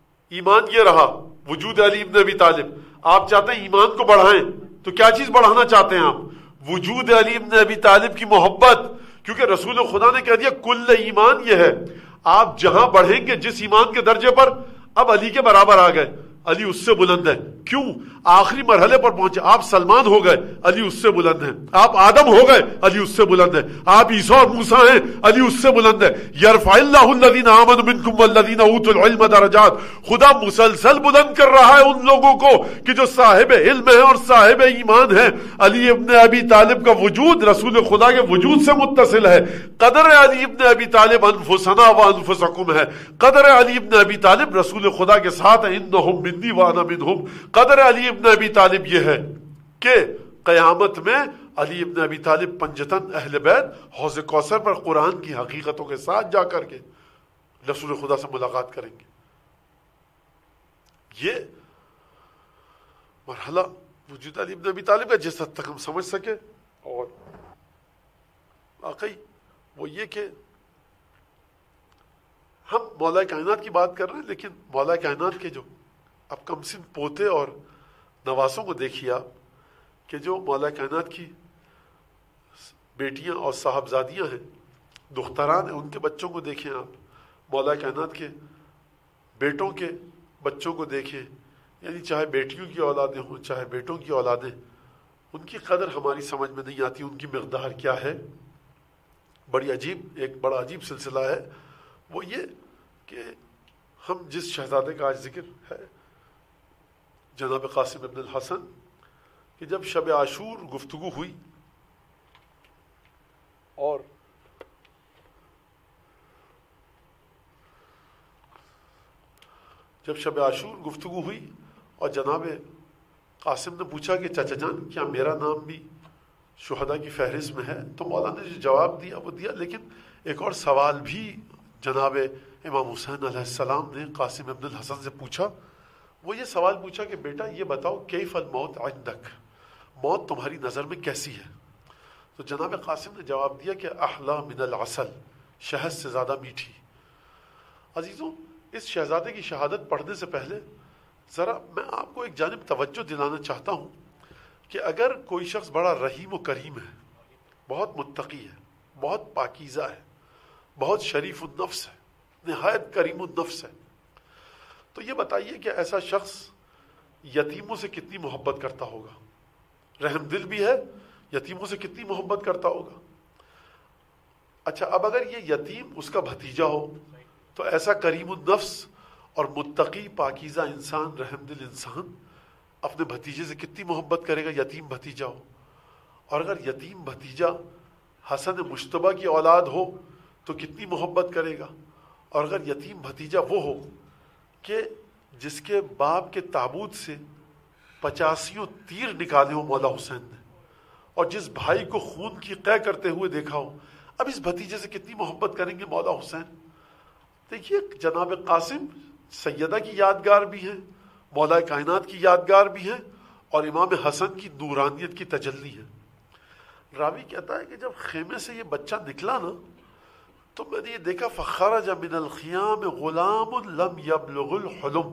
ایمان یہ رہا وجود علی ابن ابی طالب۔ آپ چاہتے ہیں ایمان کو بڑھائیں تو کیا چیز بڑھانا چاہتے ہیں آپ؟ وجود علی ابن ابی طالب کی محبت، کیونکہ رسول خدا نے کہہ دیا کل ایمان یہ ہے۔ آپ جہاں بڑھیں گے جس ایمان کے درجے پر، اب علی کے برابر آ گئے، علی اس سے بلند ہے۔ کیوں؟ آخری مرحلے پر پہنچے، آپ سلمان ہو گئے، علی اس سے بلند ہے۔ آپ آدم ہو گئے، علی اس سے بلند ہے۔ آپ عیسیٰ اور موسیٰ ہیں، علی اس سے بلند ہے۔ یرفع اللہ الذین آمنوا منکم والذین اوتوا العلم درجات، خدا مسلسل بلند کر رہا ہے ان لوگوں کو کہ جو صاحب علم ہے اور صاحب ایمان ہے۔ علی ابن ابی طالب کا وجود رسول خدا کے وجود سے متصل ہے۔ قدر علی ابن ابی طالب انفسنا و انفسکم ہے، قدر علی ابن ابی طالب رسول خدا کے ساتھ ہے، انہم منی وانا منہم۔ قدر علی ابن ابی طالب یہ ہے کہ قیامت میں علی ابن ابی طالب پنجتن اہل بیت حوض کوثر پر قرآن کی حقیقتوں کے ساتھ جا کر کے رسول خدا سے ملاقات کریں گے۔ یہ مرحلہ وجود علی ابن ابی طالب کا جس حد تک ہم سمجھ سکے، اور واقعی وہ یہ کہ ہم مولا کائنات کی بات کر رہے ہیں، لیکن مولا کائنات کے جو اب کم سن پوتے اور نواسوں کو دیکھیے آپ، کہ جو مولا کائنات کی بیٹیاں اور صاحبزادیاں ہیں، دختران ہیں، ان کے بچوں کو دیکھیں آپ، مولا کائنات کے بیٹوں کے بچوں کو دیکھیں، یعنی چاہے بیٹیوں کی اولادیں ہوں چاہے بیٹوں کی اولادیں، ان کی قدر ہماری سمجھ میں نہیں آتی، ان کی مقدار کیا ہے۔ ایک بڑا عجیب سلسلہ ہے، وہ یہ کہ ہم جس شہزادے کا آج ذکر ہے جناب قاسم ابن الحسن، کہ جب شب عاشور گفتگو ہوئی اور جناب قاسم نے پوچھا کہ چچا جان کیا میرا نام بھی شہداء کی فہرست میں ہے؟ تو مولانا نے جو جواب دیا وہ دیا، لیکن ایک اور سوال بھی جناب امام حسین علیہ السلام نے قاسم ابن الحسن سے پوچھا۔ وہ یہ سوال پوچھا کہ بیٹا یہ بتاؤ کیف الموت عندک، موت تمہاری نظر میں کیسی ہے؟ تو جناب قاسم نے جواب دیا کہ احلی من العسل، شہد سے زیادہ میٹھی۔ عزیزوں، اس شہزادے کی شہادت پڑھنے سے پہلے ذرا میں آپ کو ایک جانب توجہ دلانا چاہتا ہوں کہ اگر کوئی شخص بڑا رحیم و کریم ہے، بہت متقی ہے، بہت پاکیزہ ہے، بہت شریف النفس ہے، نہایت کریم النفس ہے، تو یہ بتائیے کہ ایسا شخص یتیموں سے کتنی محبت کرتا ہوگا؟ رحم دل بھی ہے، یتیموں سے کتنی محبت کرتا ہوگا؟ اچھا، اب اگر یہ یتیم اس کا بھتیجا ہو تو ایسا کریم النفس اور متقی پاکیزہ انسان، رحم دل انسان اپنے بھتیجے سے کتنی محبت کرے گا، یتیم بھتیجا ہو۔ اور اگر یتیم بھتیجا حسن مشتبہ کی اولاد ہو تو کتنی محبت کرے گا۔ اور اگر یتیم بھتیجا وہ ہو کہ جس کے باپ کے تابوت سے 85 تیر نکالے ہو مولا حسین نے، اور جس بھائی کو خون کی قے کرتے ہوئے دیکھا ہو، اب اس بھتیجے سے کتنی محبت کریں گے مولا حسین۔ دیکھیے جناب قاسم سیدہ کی یادگار بھی ہیں، مولا کائنات کی یادگار بھی ہیں، اور امام حسن کی نورانیت کی تجلی ہے۔ راوی کہتا ہے کہ جب خیمے سے یہ بچہ نکلا نا تو میں نے یہ دیکھا فخرج من الخیام غلام لم یبلغ الحلم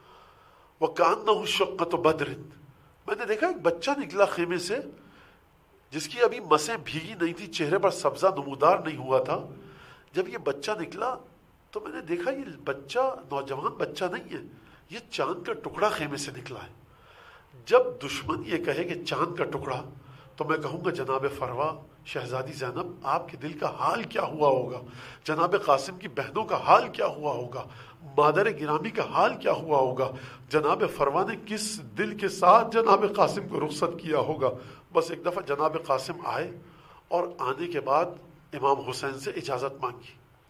وکأنہ شقۃ بدر۔ میں نے دیکھا ایک بچہ نکلا خیمے سے جس کی ابھی مسیں بھیگی نہیں تھی، چہرے پر سبزہ نمودار نہیں ہوا تھا۔ جب یہ بچہ نکلا تو میں نے دیکھا یہ بچہ نوجوان بچہ نہیں ہے، یہ چاند کا ٹکڑا خیمے سے نکلا ہے۔ جب دشمن یہ کہے کہ چاند کا ٹکڑا تو میں کہوں گا جناب فروا شہزادی زینب آپ کے دل کا حال کیا ہوا ہوگا، جناب قاسم کی بہنوں کا حال کیا ہوا ہوگا، مادر گرامی کا حال کیا ہوا ہوگا، جناب فروا نے کس دل کے ساتھ جناب قاسم کو رخصت کیا ہوگا۔ بس ایک دفعہ جناب قاسم آئے اور آنے کے بعد امام حسین سے اجازت مانگی۔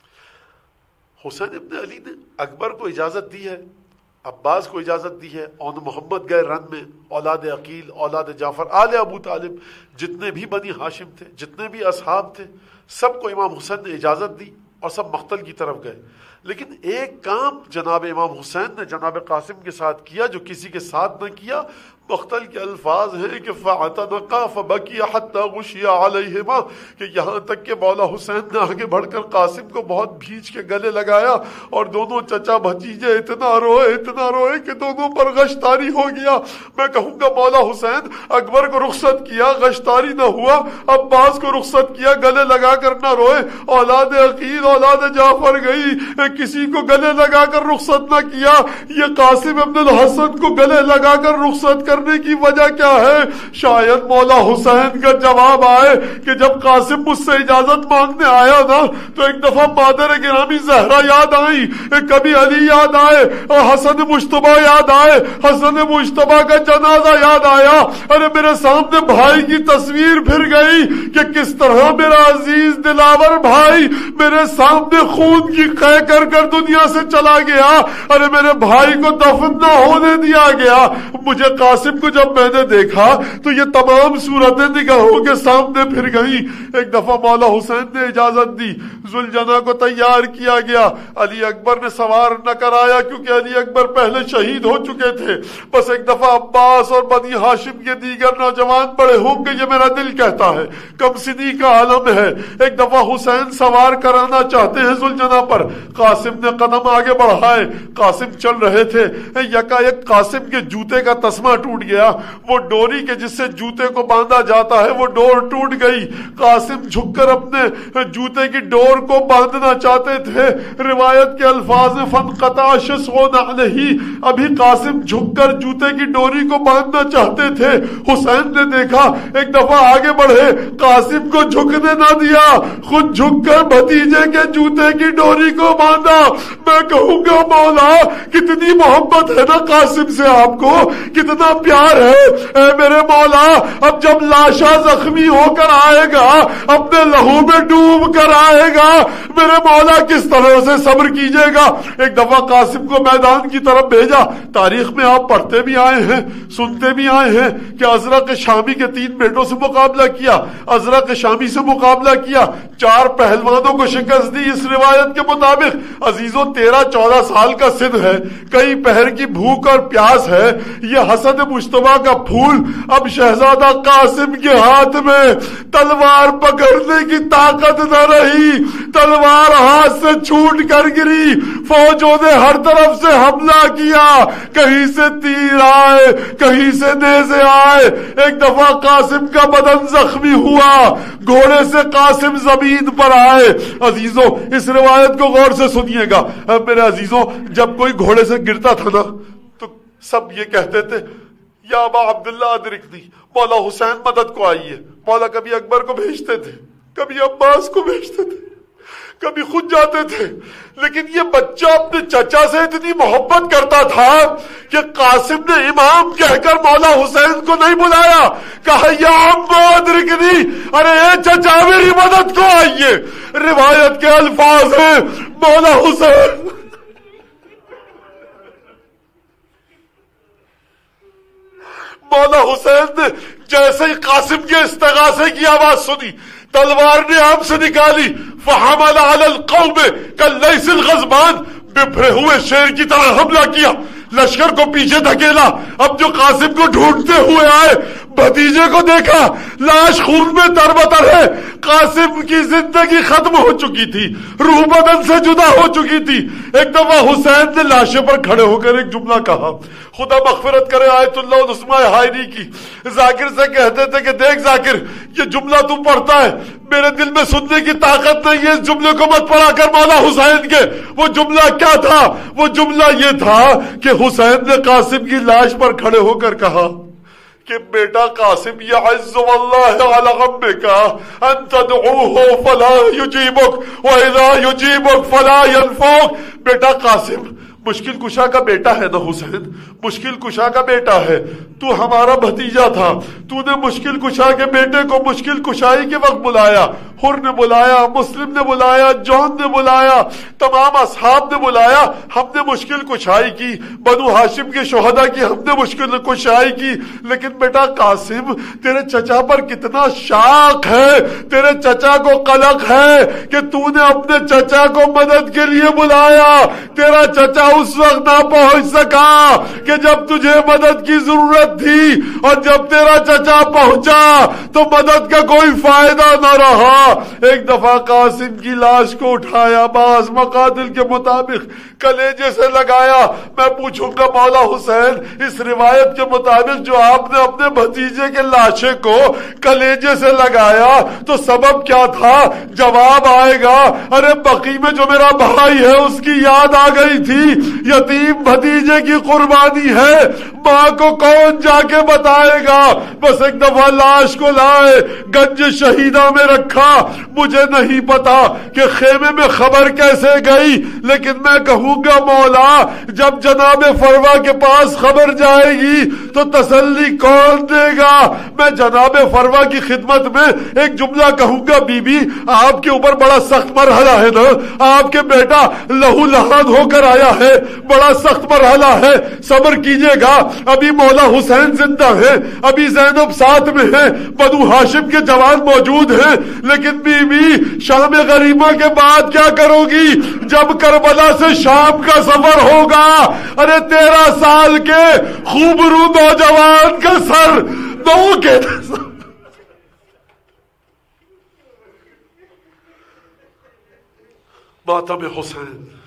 حسین ابن علی نے اکبر کو اجازت دی ہے، عباس کو اجازت دی ہے، اون محمد گئے رن میں، اولاد عقیل، اولاد جعفر، آل ابو طالب، جتنے بھی بنی ہاشم تھے، جتنے بھی اصحاب تھے، سب کو امام حسین نے اجازت دی اور سب مقتل کی طرف گئے۔ لیکن ایک کام جناب امام حسین نے جناب قاسم کے ساتھ کیا جو کسی کے ساتھ نہ کیا۔ مقتل کے الفاظ ہیں کہ فَاعْتَنَقَا فَبَكِيَ حَتَّى غُشِيَ عَلَيْهِمَا، کہ یہاں تک کہ مولا حسین نے آگے بڑھ کر قاسم کو بہت بھینچ کے گلے لگایا، اور دونوں چچا بھتیجے اتنا روئے کہ دونوں پر غشتاری ہو گیا۔ میں کہوں گا مولا حسین اکبر کو رخصت کیا، غشتاری نہ ہوا، عباس کو رخصت کیا، گلے لگا کر نہ روئے، اولاد عقیل اولاد جعفر گئی، کسی کو گلے لگا کر رخصت نہ کیا۔ یہ قاسم ابن الحسن کو گلے لگا کر رخصت کرنے کی وجہ کیا ہے؟ شاید مولا حسین کا جواب آئے کہ جب قاسم مجھ سے اجازت مانگنے آیا نا تو ایک دفعہ مادر گرامی زہرا یاد آئی، کبھی علی یاد آئے، اور حسن مجتبیٰ یاد آئے، حسن مجتبیٰ کا جنازہ یاد آیا۔ ارے میرے سامنے بھائی کی تصویر پھر گئی کہ کس طرح میرا عزیز دلاور بھائی میرے سامنے خون کی قے کر کر دنیا سے چلا گیا، ارے میرے بھائی کو دفن نہ ہونے دیا گیا۔ مجھے قاسم قاسم کو جب میں نے دیکھا تو یہ تمام صورتیں نگاہوں کے سامنے پھر گئی. ایک دفعہ مولا حسین نے اجازت دی, ذوالجناح کو تیار کیا گیا. علی اکبر نے سوار نہ کرایا کیونکہ علی اکبر پہلے شہید ہو چکے تھے. بس ایک دفعہ عباس اور بنی ہاشم کے دیگر نوجوان بڑے ہوں گے, یہ میرا دل کہتا ہے, کم سنی کا عالم ہے. ایک دفعہ حسین سوار کرانا چاہتے ہیں ذوالجناح پر. قاسم نے قدم آگے بڑھائے, قاسم چل رہے تھے, یکا یک قاسم کے جوتے کا تسمہ ٹوٹ گیا. وہ ڈوری کے جس سے جوتے کو باندھا جاتا ہے وہ ڈور ٹوٹ گئی. قاسم جھک کر اپنے جوتے کی ڈور کو باندھنا چاہتے تھے. روایت کے الفاظ فانقطع شسع نعلہ, ابھی قاسم جھک کر جوتے کی ڈوری کو باندھنا چاہتے تھے. حسین نے دیکھا, ایک دفعہ آگے بڑھے, قاسم کو جھکنے نہ دیا, خود جھک کر بھتیجے کے جوتے کی ڈوری کو باندھا. میں کہوں گا مولا کتنی محبت ہے نا قاسم سے, آپ کو کتنا پیار ہے. اے میرے مولا, اب جب لاشا زخمی ہو کر آئے گا, اپنے لہو میں ڈوب کر آئے گا, میرے مولا کس طرح سے صبر کیجئے گا. ایک دفعہ قاسم کو میدان کی طرف بھیجا. تاریخ میں آپ پڑھتے بھی آئے ہیں, سنتے بھی آئے ہیں کہ ازرق شامی کے 3 بیٹوں سے مقابلہ کیا, ازرق شامی سے مقابلہ کیا, 4 پہلوانوں کو شکست دی. اس روایت کے مطابق عزیزوں 13-14 سال کا سن ہے, کئی پہر کی بھوک اور پیاس ہے. یہ حسد مجتبیٰ کا پھول اب شہزادہ قاسم کے ہاتھ میں, تلوار پکڑنے کی طاقت نہ رہی, تلوار ہاتھ سے چھوٹ کر گری. فوجوں نے ہر طرف سے حملہ کیا, کہیں سے تیر آئے, کہیں سے نیزے آئے. ایک دفعہ قاسم کا بدن زخمی ہوا, گھوڑے سے قاسم زمین پر آئے. عزیزوں اس روایت کو غور سے سنیے گا. میرے عزیزوں, جب کوئی گھوڑے سے گرتا تھا نا تو سب یہ کہتے تھے یا ابا عبداللہ ادرکنی, مولا حسین مدد کو آئیے. مولا کبھی اکبر کو بھیجتے تھے, کبھی عباس کو بھیجتے تھے, کبھی خود جاتے تھے. لیکن یہ بچہ اپنے چچا سے اتنی محبت کرتا تھا کہ قاسم نے امام کہہ کر مولا حسین کو نہیں بلایا, کہا یا ابا ادرکنی, ارے اے چچا میری مدد کو آئیے. روایت کے الفاظ ہیں مولا حسین مولا حسین نے جیسے ہی قاسم کے استغاثے کی آواز سنی, تلوار نے ہم سے نکالی. فحمل علی القوم کاللیث الغضبان, بپھرے ہوئے شیر کی طرح حملہ کیا, لشکر کو پیچھے دھکیلا. اب جو قاسم کو ڈھونڈتے ہوئے آئے, بھتیجے کو دیکھا لاش خون میں تربتر ہے. قاسم کی زندگی ختم ہو چکی تھی, روح بدن سے جدا ہو چکی تھی. ایک دفعہ حسین نے لاشے پر کھڑے ہو کر ایک جملہ کہا, خدا مغفرت کرے آیت اللہ العظمیٰ حائری کی. ذاکر سے کہتے تھے کہ دیکھ ذاکر, یہ جملہ تو پڑھتا ہے, میرے دل میں سننے کی طاقت نہیں ہے, اس جملے کو مت پڑھا کر مولا حسین کے. وہ جملہ کیا تھا؟ وہ جملہ یہ تھا کہ حسین نے قاسم کی لاش پر کھڑے ہو کر کہا کہ بیٹا قاسم یعز واللہ علی غمک ان تدعوہ فلا یجیبک واذا یجیبک فلا ینفعک. بیٹا قاسم مشکل کشا کا بیٹا ہے نا حسین, مشکل کشا کا بیٹا ہے. تو ہمارا بھتیجا تھا, تو نے مشکل کشا کے بیٹے کو مشکل کشائی کے وقت بلایا. حر نے بلایا, مسلم نے بلایا, جون نے بلایا, تمام اصحاب نے بلایا. ہم نے مشکل کشائی کی, بنو ہاشم کے شہداء کی ہم نے مشکل کشائی کی. لیکن بیٹا قاسم تیرے چچا پر کتنا شاق ہے, تیرے چچا کو قلق ہے کہ تو نے اپنے چچا کو مدد کے لیے بلایا. تیرا چچا اس وقت نہ پہنچ سکا کہ جب تجھے مدد کی ضرورت تھی, اور جب تیرا چچا پہنچا تو مدد کا کوئی فائدہ نہ رہا. ایک دفعہ قاسم کی لاش کو اٹھایا, بعض مقاتل کے مطابق کلیجے سے لگایا. میں پوچھوں گا مولا حسین اس روایت کے مطابق جو آپ نے اپنے بھتیجے کے لاشے کو کلیجے سے لگایا تو سبب کیا تھا؟ جواب آئے گا, ارے بقی میں جو میرا بھائی ہے اس کی یاد آ گئی تھی, یتیم بھتیجے کی قربانی ہے, ماں کو کون جا کے بتائے گا. بس ایک دفعہ لاش کو لائے, گنج شہیدہ میں رکھا. مجھے نہیں پتا کہ خیمے میں خبر کیسے گئی, لیکن میں کہوں گا مولا جب جناب فروا کے پاس خبر جائے گی تو تسلی کون دے گا. میں جناب فروا کی خدمت میں ایک جملہ کہوں گا, بی بی آپ کے اوپر بڑا سخت مرحلہ ہے نا, آپ کے بیٹا لہو لہان ہو کر آیا ہے, بڑا سخت مرحلہ ہے، صبر کیجئے گا، ابھی مولا حسین زندہ ہے، ابھی زینب ساتھ میں ہے، بنو ہاشم کے جوان موجود ہیں، لیکن بیوی شام غریبہ کے بعد کیا کرو گی جب کربلا سے شام کا سفر ہوگا؟ ارے 13 سال کے خوبرو نوجوان کا سر دو کے ماتم حسین